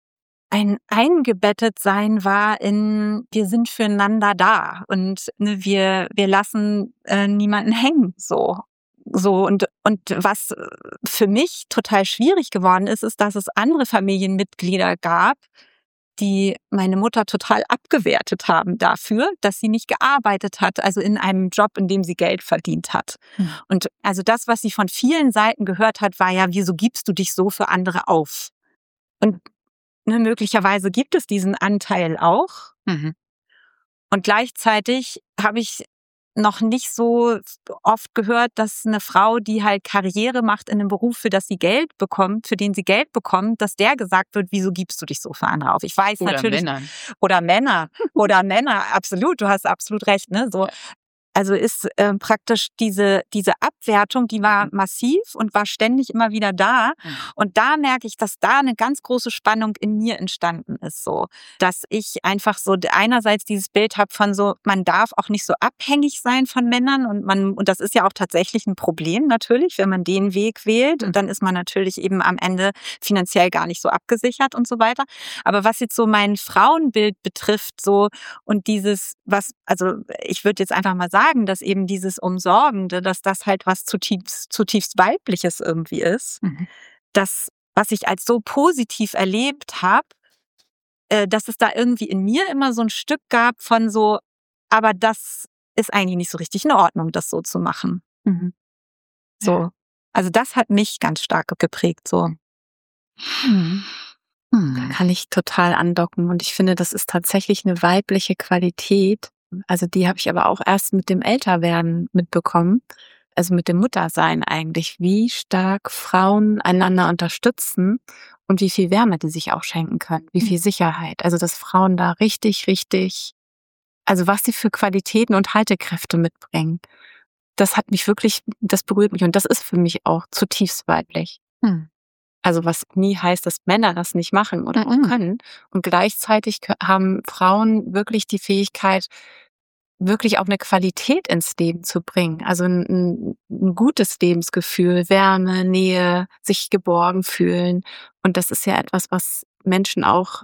Eingebettetsein war in, wir sind füreinander da und ne, wir lassen niemanden hängen, so und was für mich total schwierig geworden ist, dass es andere Familienmitglieder gab, die meine Mutter total abgewertet haben dafür, dass sie nicht gearbeitet hat, also in einem Job, in dem sie Geld verdient hat. Und also das, was sie von vielen Seiten gehört hat, war ja, wieso gibst du dich so für andere auf? Und möglicherweise gibt es diesen Anteil auch. Und gleichzeitig habe ich noch nicht so oft gehört, dass eine Frau, die halt Karriere macht in einem Beruf, für den sie Geld bekommt, dass der gesagt wird, wieso gibst du dich so für andere auf? Ich weiß natürlich. Oder Männer, absolut, du hast absolut recht, ne? So. Also ist praktisch diese Abwertung, die war massiv und war ständig immer wieder da. Und da merke ich, dass da eine ganz große Spannung in mir entstanden ist, so, dass ich einfach so einerseits dieses Bild habe von so, man darf auch nicht so abhängig sein von Männern und das ist ja auch tatsächlich ein Problem natürlich, wenn man den Weg wählt und dann ist man natürlich eben am Ende finanziell gar nicht so abgesichert und so weiter. Aber was jetzt so mein Frauenbild betrifft, so und also ich würde jetzt einfach mal sagen, dass eben dieses Umsorgende, dass das halt was zutiefst Weibliches irgendwie ist. Das, was ich als so positiv erlebt habe, dass es da irgendwie in mir immer so ein Stück gab von so, aber das ist eigentlich nicht so richtig in Ordnung, das so zu machen. So. Also das hat mich ganz stark geprägt, so. Da kann ich total andocken und ich finde, das ist tatsächlich eine weibliche Qualität. Also die habe ich aber auch erst mit dem Älterwerden mitbekommen, also mit dem Muttersein eigentlich, wie stark Frauen einander unterstützen und wie viel Wärme die sich auch schenken können, wie viel Sicherheit. Also dass Frauen da richtig, also was sie für Qualitäten und Haltekräfte mitbringen. Das hat mich wirklich, das berührt mich und das ist für mich auch zutiefst weiblich. Also was nie heißt, dass Männer das nicht machen oder auch können. Und gleichzeitig haben Frauen wirklich die Fähigkeit, wirklich auch eine Qualität ins Leben zu bringen. Also ein gutes Lebensgefühl, Wärme, Nähe, sich geborgen fühlen. Und das ist ja etwas, was Menschen auch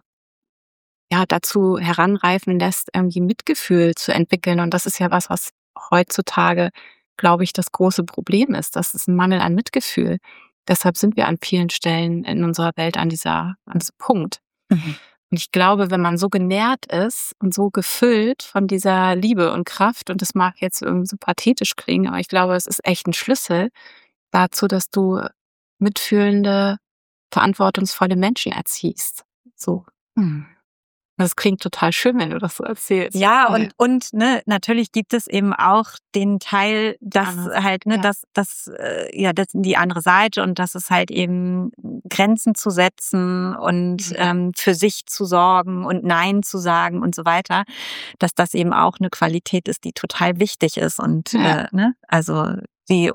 dazu heranreifen lässt, irgendwie Mitgefühl zu entwickeln. Und das ist ja was heutzutage, glaube ich, das große Problem ist. Das ist ein Mangel an Mitgefühl. Deshalb sind wir an vielen Stellen in unserer Welt an diesem Punkt. Und ich glaube, wenn man so genährt ist und so gefüllt von dieser Liebe und Kraft, und das mag jetzt irgendwie so pathetisch klingen, aber ich glaube, es ist echt ein Schlüssel dazu, dass du mitfühlende, verantwortungsvolle Menschen erziehst. So. Das klingt total schön, wenn du das so erzählst. Ja, und ne, natürlich gibt es eben auch den Teil, dass halt, ne, dass die andere Seite und dass es halt eben Grenzen zu setzen und für sich zu sorgen und Nein zu sagen und so weiter, dass das eben auch eine Qualität ist, die total wichtig ist und ne, also die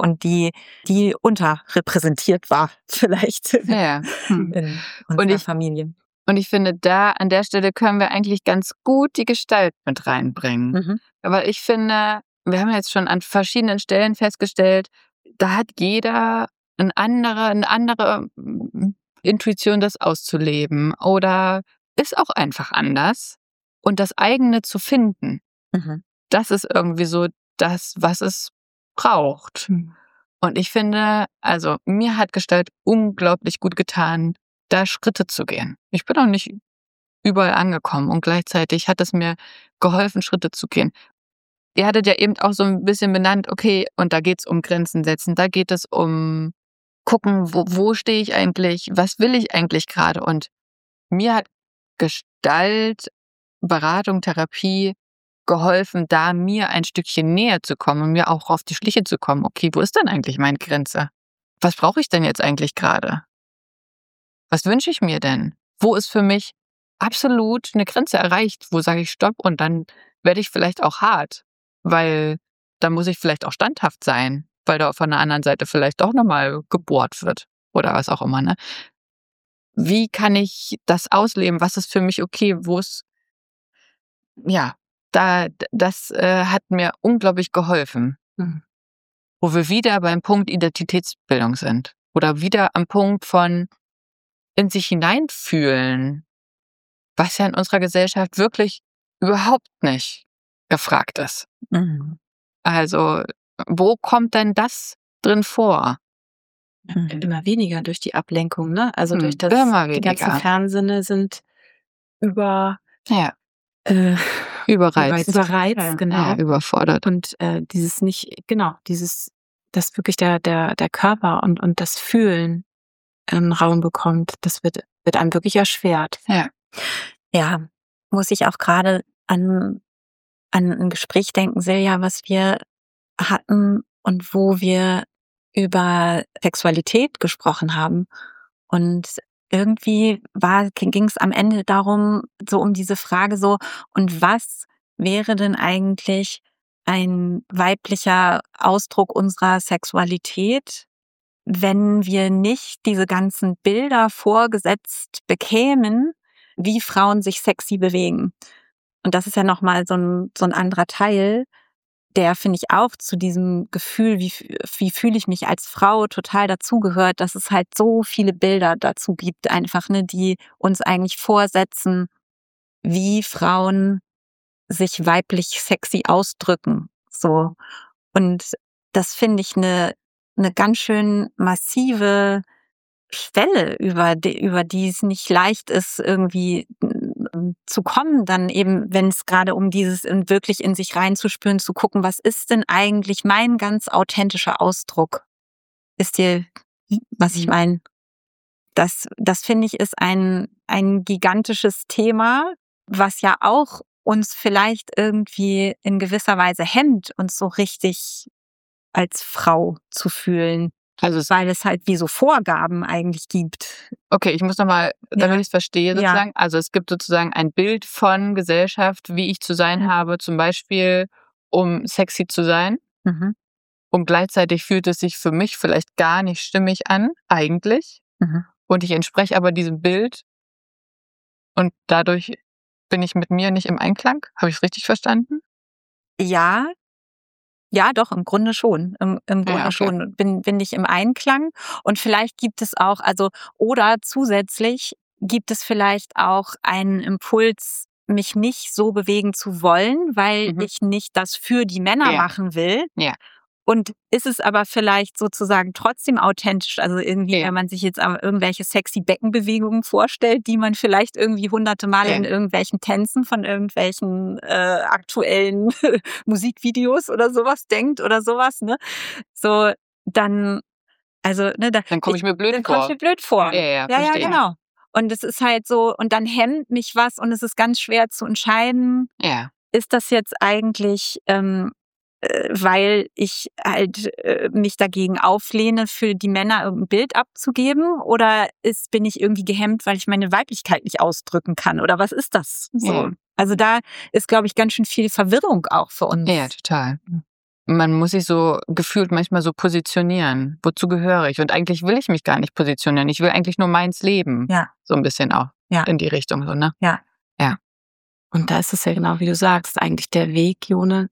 unterrepräsentiert war vielleicht in unserer Familie. Und ich finde, an der Stelle können wir eigentlich ganz gut die Gestalt mit reinbringen. Aber ich finde, wir haben jetzt schon an verschiedenen Stellen festgestellt, da hat jeder eine andere Intuition, das auszuleben oder ist auch einfach anders. Und das eigene zu finden, das ist irgendwie so das, was es braucht. Und ich finde, also mir hat Gestalt unglaublich gut getan, da Schritte zu gehen. Ich bin auch nicht überall angekommen und gleichzeitig hat es mir geholfen, Schritte zu gehen. Ihr hattet ja eben auch so ein bisschen benannt, okay, und da geht es um Grenzen setzen, da geht es um gucken, wo stehe ich eigentlich, was will ich eigentlich gerade? Und mir hat Gestalt, Beratung, Therapie geholfen, da mir ein Stückchen näher zu kommen und mir auch auf die Schliche zu kommen. Okay, wo ist denn eigentlich meine Grenze? Was brauche ich denn jetzt eigentlich gerade? Was wünsche ich mir denn? Wo ist für mich absolut eine Grenze erreicht? Wo sage ich Stopp? Und dann werde ich vielleicht auch hart, weil dann muss ich vielleicht auch standhaft sein, weil da von der anderen Seite vielleicht doch nochmal gebohrt wird oder was auch immer. Ne? Wie kann ich das ausleben? Was ist für mich okay? Wo es, das hat mir unglaublich geholfen. Wo wir wieder beim Punkt Identitätsbildung sind oder wieder am Punkt von in sich hineinfühlen, was ja in unserer Gesellschaft wirklich überhaupt nicht gefragt ist. Also, wo kommt denn das drin vor? Immer weniger durch die Ablenkung, ne? Also durch das, die ganzen Fernsinne sind überreizt, genau. Ja, überfordert. Und dass wirklich der Körper und das Fühlen Raum bekommt, das wird einem wirklich erschwert. Ja, muss ich auch gerade an ein Gespräch denken, Silja, was wir hatten und wo wir über Sexualität gesprochen haben. Und irgendwie ging es am Ende darum, so um diese Frage so, und was wäre denn eigentlich ein weiblicher Ausdruck unserer Sexualität, wenn wir nicht diese ganzen Bilder vorgesetzt bekämen, wie Frauen sich sexy bewegen. Und das ist ja nochmal so ein anderer Teil, der, finde ich, auch zu diesem Gefühl, wie fühle ich mich als Frau, total dazugehört, dass es halt so viele Bilder dazu gibt, einfach, ne, die uns eigentlich vorsetzen, wie Frauen sich weiblich sexy ausdrücken. So. Und das finde ich eine ganz schön massive Schwelle, über die es nicht leicht ist, irgendwie zu kommen, dann eben, wenn es gerade um dieses wirklich in sich reinzuspüren, zu gucken, was ist denn eigentlich mein ganz authentischer Ausdruck? Ist dir, was ich meine? Das finde ich, ist ein gigantisches Thema, was ja auch uns vielleicht irgendwie in gewisser Weise hemmt, uns so richtig als Frau zu fühlen. Also weil es halt wie so Vorgaben eigentlich gibt. Okay, ich muss nochmal, damit ich es verstehe sozusagen. Ja. Also es gibt sozusagen ein Bild von Gesellschaft, wie ich zu sein habe, zum Beispiel um sexy zu sein. Mhm. Und gleichzeitig fühlt es sich für mich vielleicht gar nicht stimmig an, eigentlich. Mhm. Und ich entspreche aber diesem Bild und dadurch bin ich mit mir nicht im Einklang. Habe ich es richtig verstanden? Ja, doch, im Grunde schon. Im Grunde schon. Bin ich im Einklang. Und vielleicht gibt es auch, oder zusätzlich gibt es vielleicht auch einen Impuls, mich nicht so bewegen zu wollen, weil ich nicht das für die Männer machen will. Ja. Und ist es aber vielleicht sozusagen trotzdem authentisch, also irgendwie, wenn man sich jetzt irgendwelche sexy Beckenbewegungen vorstellt, die man vielleicht irgendwie hunderte Mal in irgendwelchen Tänzen von irgendwelchen aktuellen Musikvideos oder sowas denkt oder sowas, ne? So, dann, dann komme ich mir blöd vor. Ja, genau. Und es ist halt so, und dann hemmt mich was und es ist ganz schwer zu entscheiden, ist das jetzt eigentlich, weil ich halt mich dagegen auflehne, für die Männer irgendein Bild abzugeben, oder bin ich irgendwie gehemmt, weil ich meine Weiblichkeit nicht ausdrücken kann, oder was ist das? So. Ja. Also da ist, glaube ich, ganz schön viel Verwirrung auch für uns. Ja, total. Man muss sich so gefühlt manchmal so positionieren. Wozu gehöre ich? Und eigentlich will ich mich gar nicht positionieren. Ich will eigentlich nur meins leben. Ja. So ein bisschen auch in die Richtung, so, ne? Ja. Ja. Und da ist es ja genau, wie du sagst, eigentlich der Weg, Jone,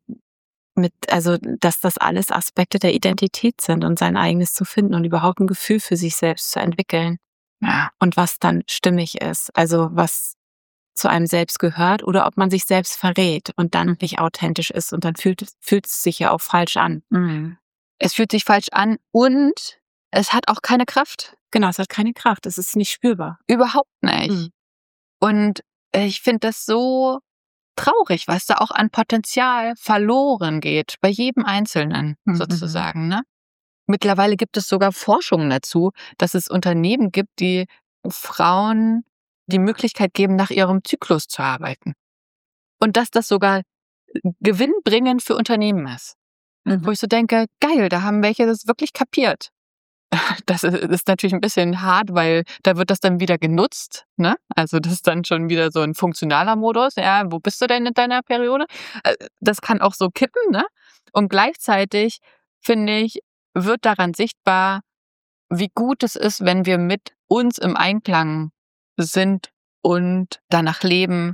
dass das alles Aspekte der Identität sind und sein eigenes zu finden und überhaupt ein Gefühl für sich selbst zu entwickeln. Ja. Und was dann stimmig ist, also was zu einem selbst gehört oder ob man sich selbst verrät und dann nicht authentisch ist und dann fühlt es sich ja auch falsch an. Mhm. Es fühlt sich falsch an und es hat auch keine Kraft. Genau, es hat keine Kraft, es ist nicht spürbar. Überhaupt nicht. Mhm. Und ich finde das so traurig, was da auch an Potenzial verloren geht, bei jedem Einzelnen sozusagen. Ne? Mittlerweile gibt es sogar Forschungen dazu, dass es Unternehmen gibt, die Frauen die Möglichkeit geben, nach ihrem Zyklus zu arbeiten. Und dass das sogar gewinnbringend für Unternehmen ist. Wo ich so denke, geil, da haben welche das wirklich kapiert. Das ist natürlich ein bisschen hart, weil da wird das dann wieder genutzt, ne? Also das ist dann schon wieder so ein funktionaler Modus. Ja, wo bist du denn in deiner Periode? Das kann auch so kippen, ne? Und gleichzeitig, finde ich, wird daran sichtbar, wie gut es ist, wenn wir mit uns im Einklang sind und danach leben,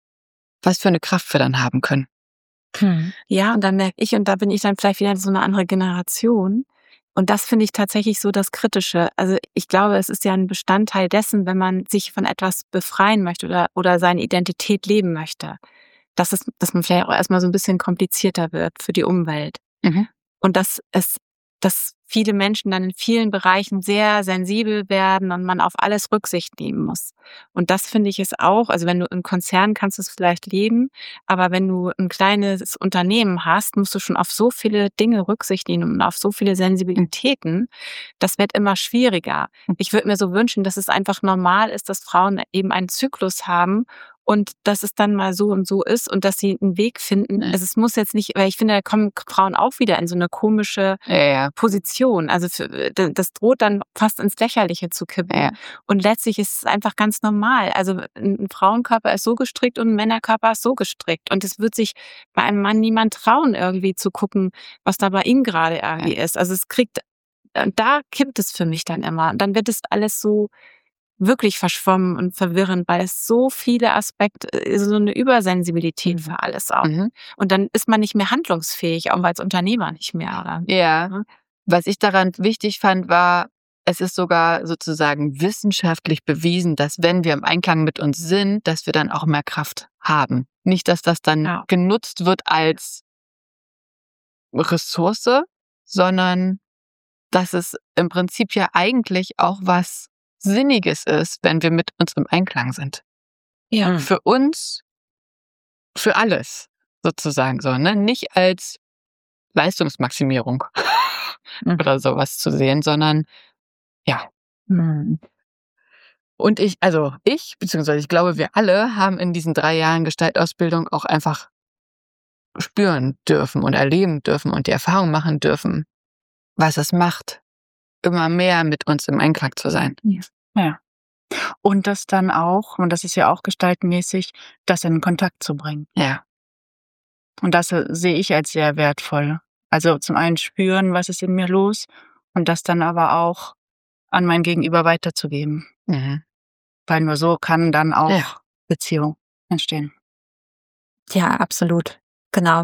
was für eine Kraft wir dann haben können. Ja, und dann merke ich, und da bin ich dann vielleicht wieder so eine andere Generation. Und das finde ich tatsächlich so das Kritische. Also ich glaube, es ist ja ein Bestandteil dessen, wenn man sich von etwas befreien möchte oder seine Identität leben möchte, dass man vielleicht auch erstmal so ein bisschen komplizierter wird für die Umwelt. Mhm. Und dass viele Menschen dann in vielen Bereichen sehr sensibel werden und man auf alles Rücksicht nehmen muss. Und das finde ich ist auch, also wenn du im Konzern kannst du es vielleicht leben, aber wenn du ein kleines Unternehmen hast, musst du schon auf so viele Dinge Rücksicht nehmen und auf so viele Sensibilitäten. Das wird immer schwieriger. Ich würde mir so wünschen, dass es einfach normal ist, dass Frauen eben einen Zyklus haben und dass es dann mal so und so ist und dass sie einen Weg finden. Also es muss jetzt nicht, weil ich finde, da kommen Frauen auch wieder in so eine komische Position. Also das droht dann fast ins Lächerliche zu kippen. Ja. Und letztlich ist es einfach ganz normal. Also ein Frauenkörper ist so gestrickt und ein Männerkörper ist so gestrickt. Und es wird sich bei einem Mann niemand trauen, irgendwie zu gucken, was da bei ihm gerade irgendwie ist. Also da kippt es für mich dann immer. Und dann wird es alles so wirklich verschwommen und verwirrend, weil es so viele Aspekte, so eine Übersensibilität für alles auch. Mhm. Und dann ist man nicht mehr handlungsfähig, auch als Unternehmer nicht mehr. Oder? Ja. Was ich daran wichtig fand, war, es ist sogar sozusagen wissenschaftlich bewiesen, dass wenn wir im Einklang mit uns sind, dass wir dann auch mehr Kraft haben. Nicht, dass das dann genutzt wird als Ressource, sondern dass es im Prinzip ja eigentlich auch was Sinniges ist, wenn wir mit uns im Einklang sind. für uns, für alles sozusagen so, ne? Nicht als Leistungsmaximierung oder sowas zu sehen, sondern ja. Und beziehungsweise ich glaube, wir alle haben in diesen 3 Jahren Gestaltausbildung auch einfach spüren dürfen und erleben dürfen und die Erfahrung machen dürfen, was es macht, immer mehr mit uns im Einklang zu sein. Ja. Und das dann auch, und das ist ja auch gestaltmäßig, das in Kontakt zu bringen. Ja. Und das sehe ich als sehr wertvoll. Also zum einen spüren, was ist in mir los, und das dann aber auch an mein Gegenüber weiterzugeben. Weil nur so kann dann auch Beziehung entstehen. Ja, absolut. Genau.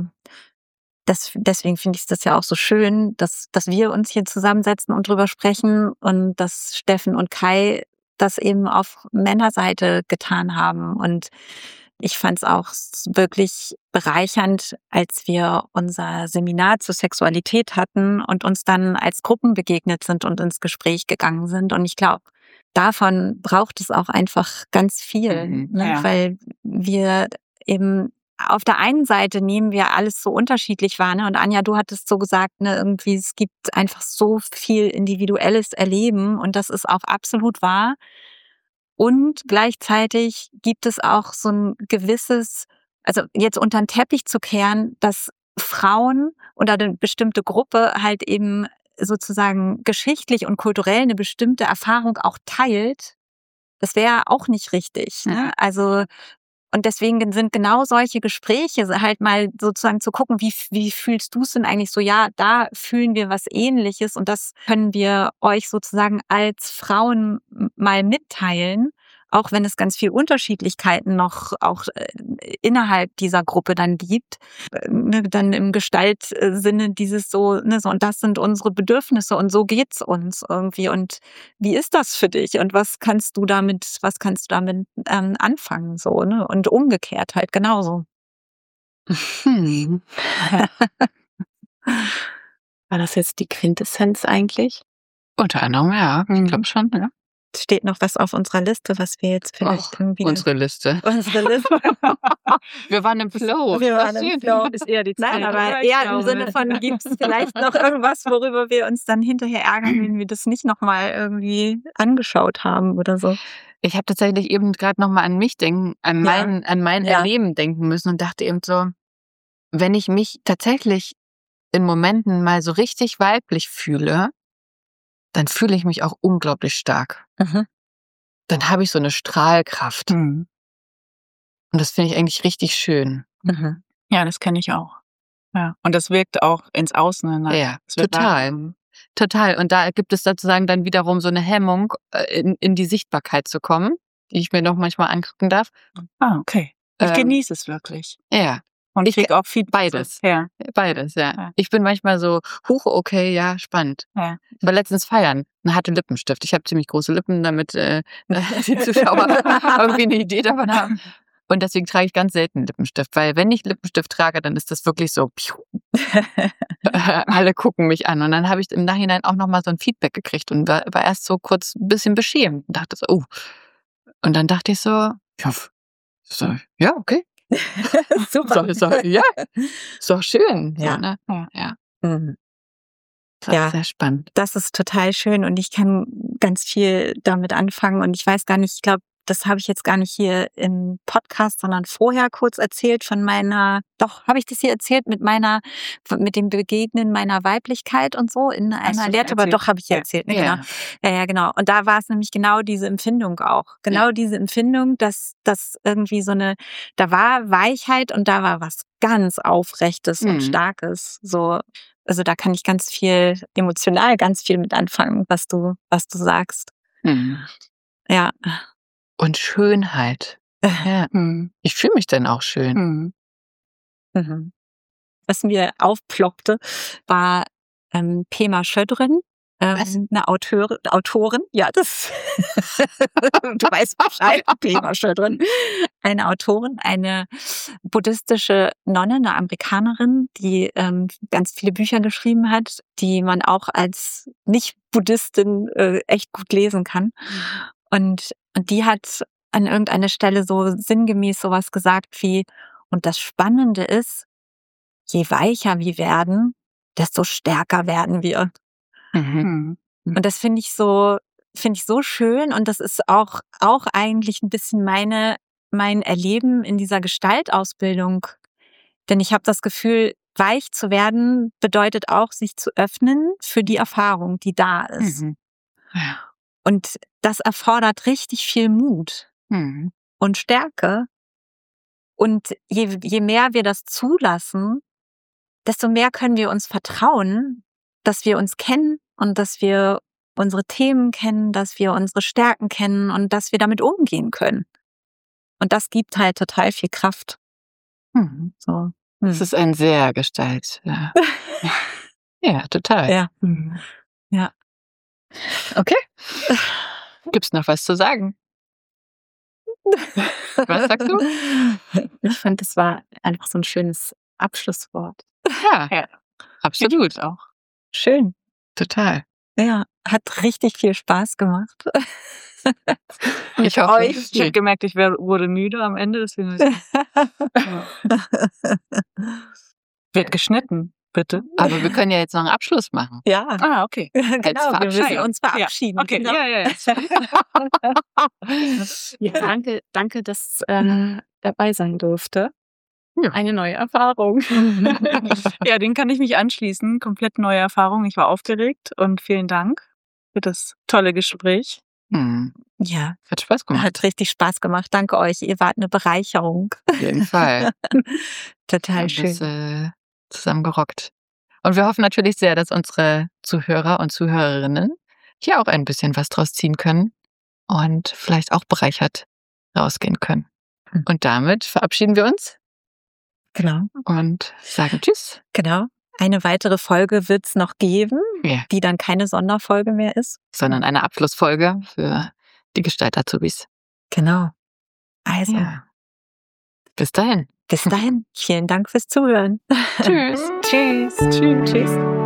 Deswegen finde ich das ja auch so schön, dass wir uns hier zusammensetzen und drüber sprechen und dass Steffen und Kai das eben auf Männerseite getan haben. Und ich fand es auch wirklich bereichernd, als wir unser Seminar zur Sexualität hatten und uns dann als Gruppen begegnet sind und ins Gespräch gegangen sind. Und ich glaube, davon braucht es auch einfach ganz viel, weil wir eben auf der einen Seite nehmen wir alles so unterschiedlich wahr, ne? Und Anja, du hattest so gesagt, ne, irgendwie es gibt einfach so viel individuelles Erleben und das ist auch absolut wahr. Und gleichzeitig gibt es auch so ein gewisses, also jetzt unter den Teppich zu kehren, dass Frauen oder eine bestimmte Gruppe halt eben sozusagen geschichtlich und kulturell eine bestimmte Erfahrung auch teilt. Das wäre auch nicht richtig, ne? Also und deswegen sind genau solche Gespräche halt mal sozusagen zu gucken, wie fühlst du es denn eigentlich so? Ja, da fühlen wir was Ähnliches und das können wir euch sozusagen als Frauen mal mitteilen, auch wenn es ganz viel Unterschiedlichkeiten noch auch innerhalb dieser Gruppe dann gibt, dann im Gestaltsinne dieses so, ne, so, und das sind unsere Bedürfnisse und so geht's uns irgendwie. Und wie ist das für dich? Und was kannst du damit anfangen, so, ne? Und umgekehrt halt genauso. War das jetzt die Quintessenz eigentlich? Unter anderem, ja. Ich glaube schon, ja. Steht noch was auf unserer Liste, was wir jetzt vielleicht irgendwie... Unsere Liste. Wir waren im Flow. Ist eher die Zeit. Nein, aber eher im Sinne von, gibt es vielleicht noch irgendwas, worüber wir uns dann hinterher ärgern, wenn wir das nicht nochmal irgendwie angeschaut haben oder so. Ich habe tatsächlich eben gerade nochmal an mich denken, an mein Erleben denken müssen und dachte eben so, wenn ich mich tatsächlich in Momenten mal so richtig weiblich fühle, dann fühle ich mich auch unglaublich stark. Dann habe ich so eine Strahlkraft. Und das finde ich eigentlich richtig schön. Ja, das kenne ich auch. Ja. Und das wirkt auch ins Außen. Ne? Ja, total. Total. Und da gibt es sozusagen dann wiederum so eine Hemmung, in die Sichtbarkeit zu kommen, die ich mir noch manchmal angucken darf. Ah, okay. Ich genieße es wirklich. Ja. Und ich kriege auch viel beides. Ja. Beides, ja. Ich bin manchmal so, okay, ja, spannend. Ja. Ich war letztens feiern, und hatte Lippenstift. Ich habe ziemlich große Lippen, damit die Zuschauer irgendwie eine Idee davon haben. Und deswegen trage ich ganz selten Lippenstift, weil wenn ich Lippenstift trage, dann ist das wirklich so, alle gucken mich an. Und dann habe ich im Nachhinein auch nochmal so ein Feedback gekriegt und war erst so kurz ein bisschen beschämt und dachte so, Und dann dachte ich so, ja, okay. Super. Ja, ist doch schön. Ja. So, ne? Ja. Das ist sehr spannend. Das ist total schön und ich kann ganz viel damit anfangen und ich weiß gar nicht, ich glaube, das habe ich jetzt gar nicht hier im Podcast, sondern vorher kurz erzählt habe ich das hier erzählt mit dem Begegnen meiner Weiblichkeit und so in einer Lehre, aber doch habe ich hier erzählt, ne? Genau. Ja, genau. Und da war es nämlich genau diese Empfindung auch. Genau diese Empfindung, dass das irgendwie da war Weichheit und da war was ganz Aufrechtes und Starkes, so. Also da kann ich emotional ganz viel mit anfangen, was du sagst. Ja. Und Schönheit. Ja. Ich fühle mich dann auch schön. Was mir aufploppte, war Pema Schödrin, eine Autorin. Ja, das du weißt Bescheid, Pema Schödrin. Eine Autorin, eine buddhistische Nonne, eine Amerikanerin, die ganz viele Bücher geschrieben hat, die man auch als Nicht-Buddhistin echt gut lesen kann. Und die hat an irgendeiner Stelle so sinngemäß sowas gesagt wie, und das Spannende ist, je weicher wir werden, desto stärker werden wir. Und das finde ich so schön, und das ist auch eigentlich ein bisschen mein Erleben in dieser Gestaltausbildung. Denn ich habe das Gefühl, weich zu werden bedeutet auch, sich zu öffnen für die Erfahrung, die da ist. Ja. Und das erfordert richtig viel Mut und Stärke. Und je mehr wir das zulassen, desto mehr können wir uns vertrauen, dass wir uns kennen und dass wir unsere Themen kennen, dass wir unsere Stärken kennen und dass wir damit umgehen können. Und das gibt halt total viel Kraft. So. Das ist ein sehr Gestalt. Ja, ja, total. Ja. Ja. Okay. Gibt's noch was zu sagen? Was sagst du? Ich fand, das war einfach so ein schönes Abschlusswort. Ja. Absolut. Auch. Schön. Total. Ja, hat richtig viel Spaß gemacht. Ich hoffe. Ich habe gemerkt, ich wurde müde am Ende, deswegen. Wird geschnitten, bitte. Aber wir können ja jetzt noch einen Abschluss machen. Ja. Okay. Genau, wir müssen uns verabschieden. Okay, Genau. Ja. Danke, dass dabei sein durfte. Ja. Eine neue Erfahrung. Ja, den kann ich mich anschließen. Komplett neue Erfahrung. Ich war aufgeregt und vielen Dank für das tolle Gespräch. Ja, hat Spaß gemacht. Hat richtig Spaß gemacht. Danke euch. Ihr wart eine Bereicherung. Auf jeden Fall. Total schön. Das, zusammen gerockt. Und wir hoffen natürlich sehr, dass unsere Zuhörer und Zuhörerinnen hier auch ein bisschen was draus ziehen können und vielleicht auch bereichert rausgehen können. Und damit verabschieden wir uns. Genau. Und sagen Tschüss. Genau. Eine weitere Folge wird es noch geben, die dann keine Sonderfolge mehr ist. Sondern eine Abschlussfolge für die Gestalt-Azubis. Genau. Also. Ja. Bis dahin. Bis dahin. Vielen Dank fürs Zuhören. Tschüss. Tschüss. Tschüss.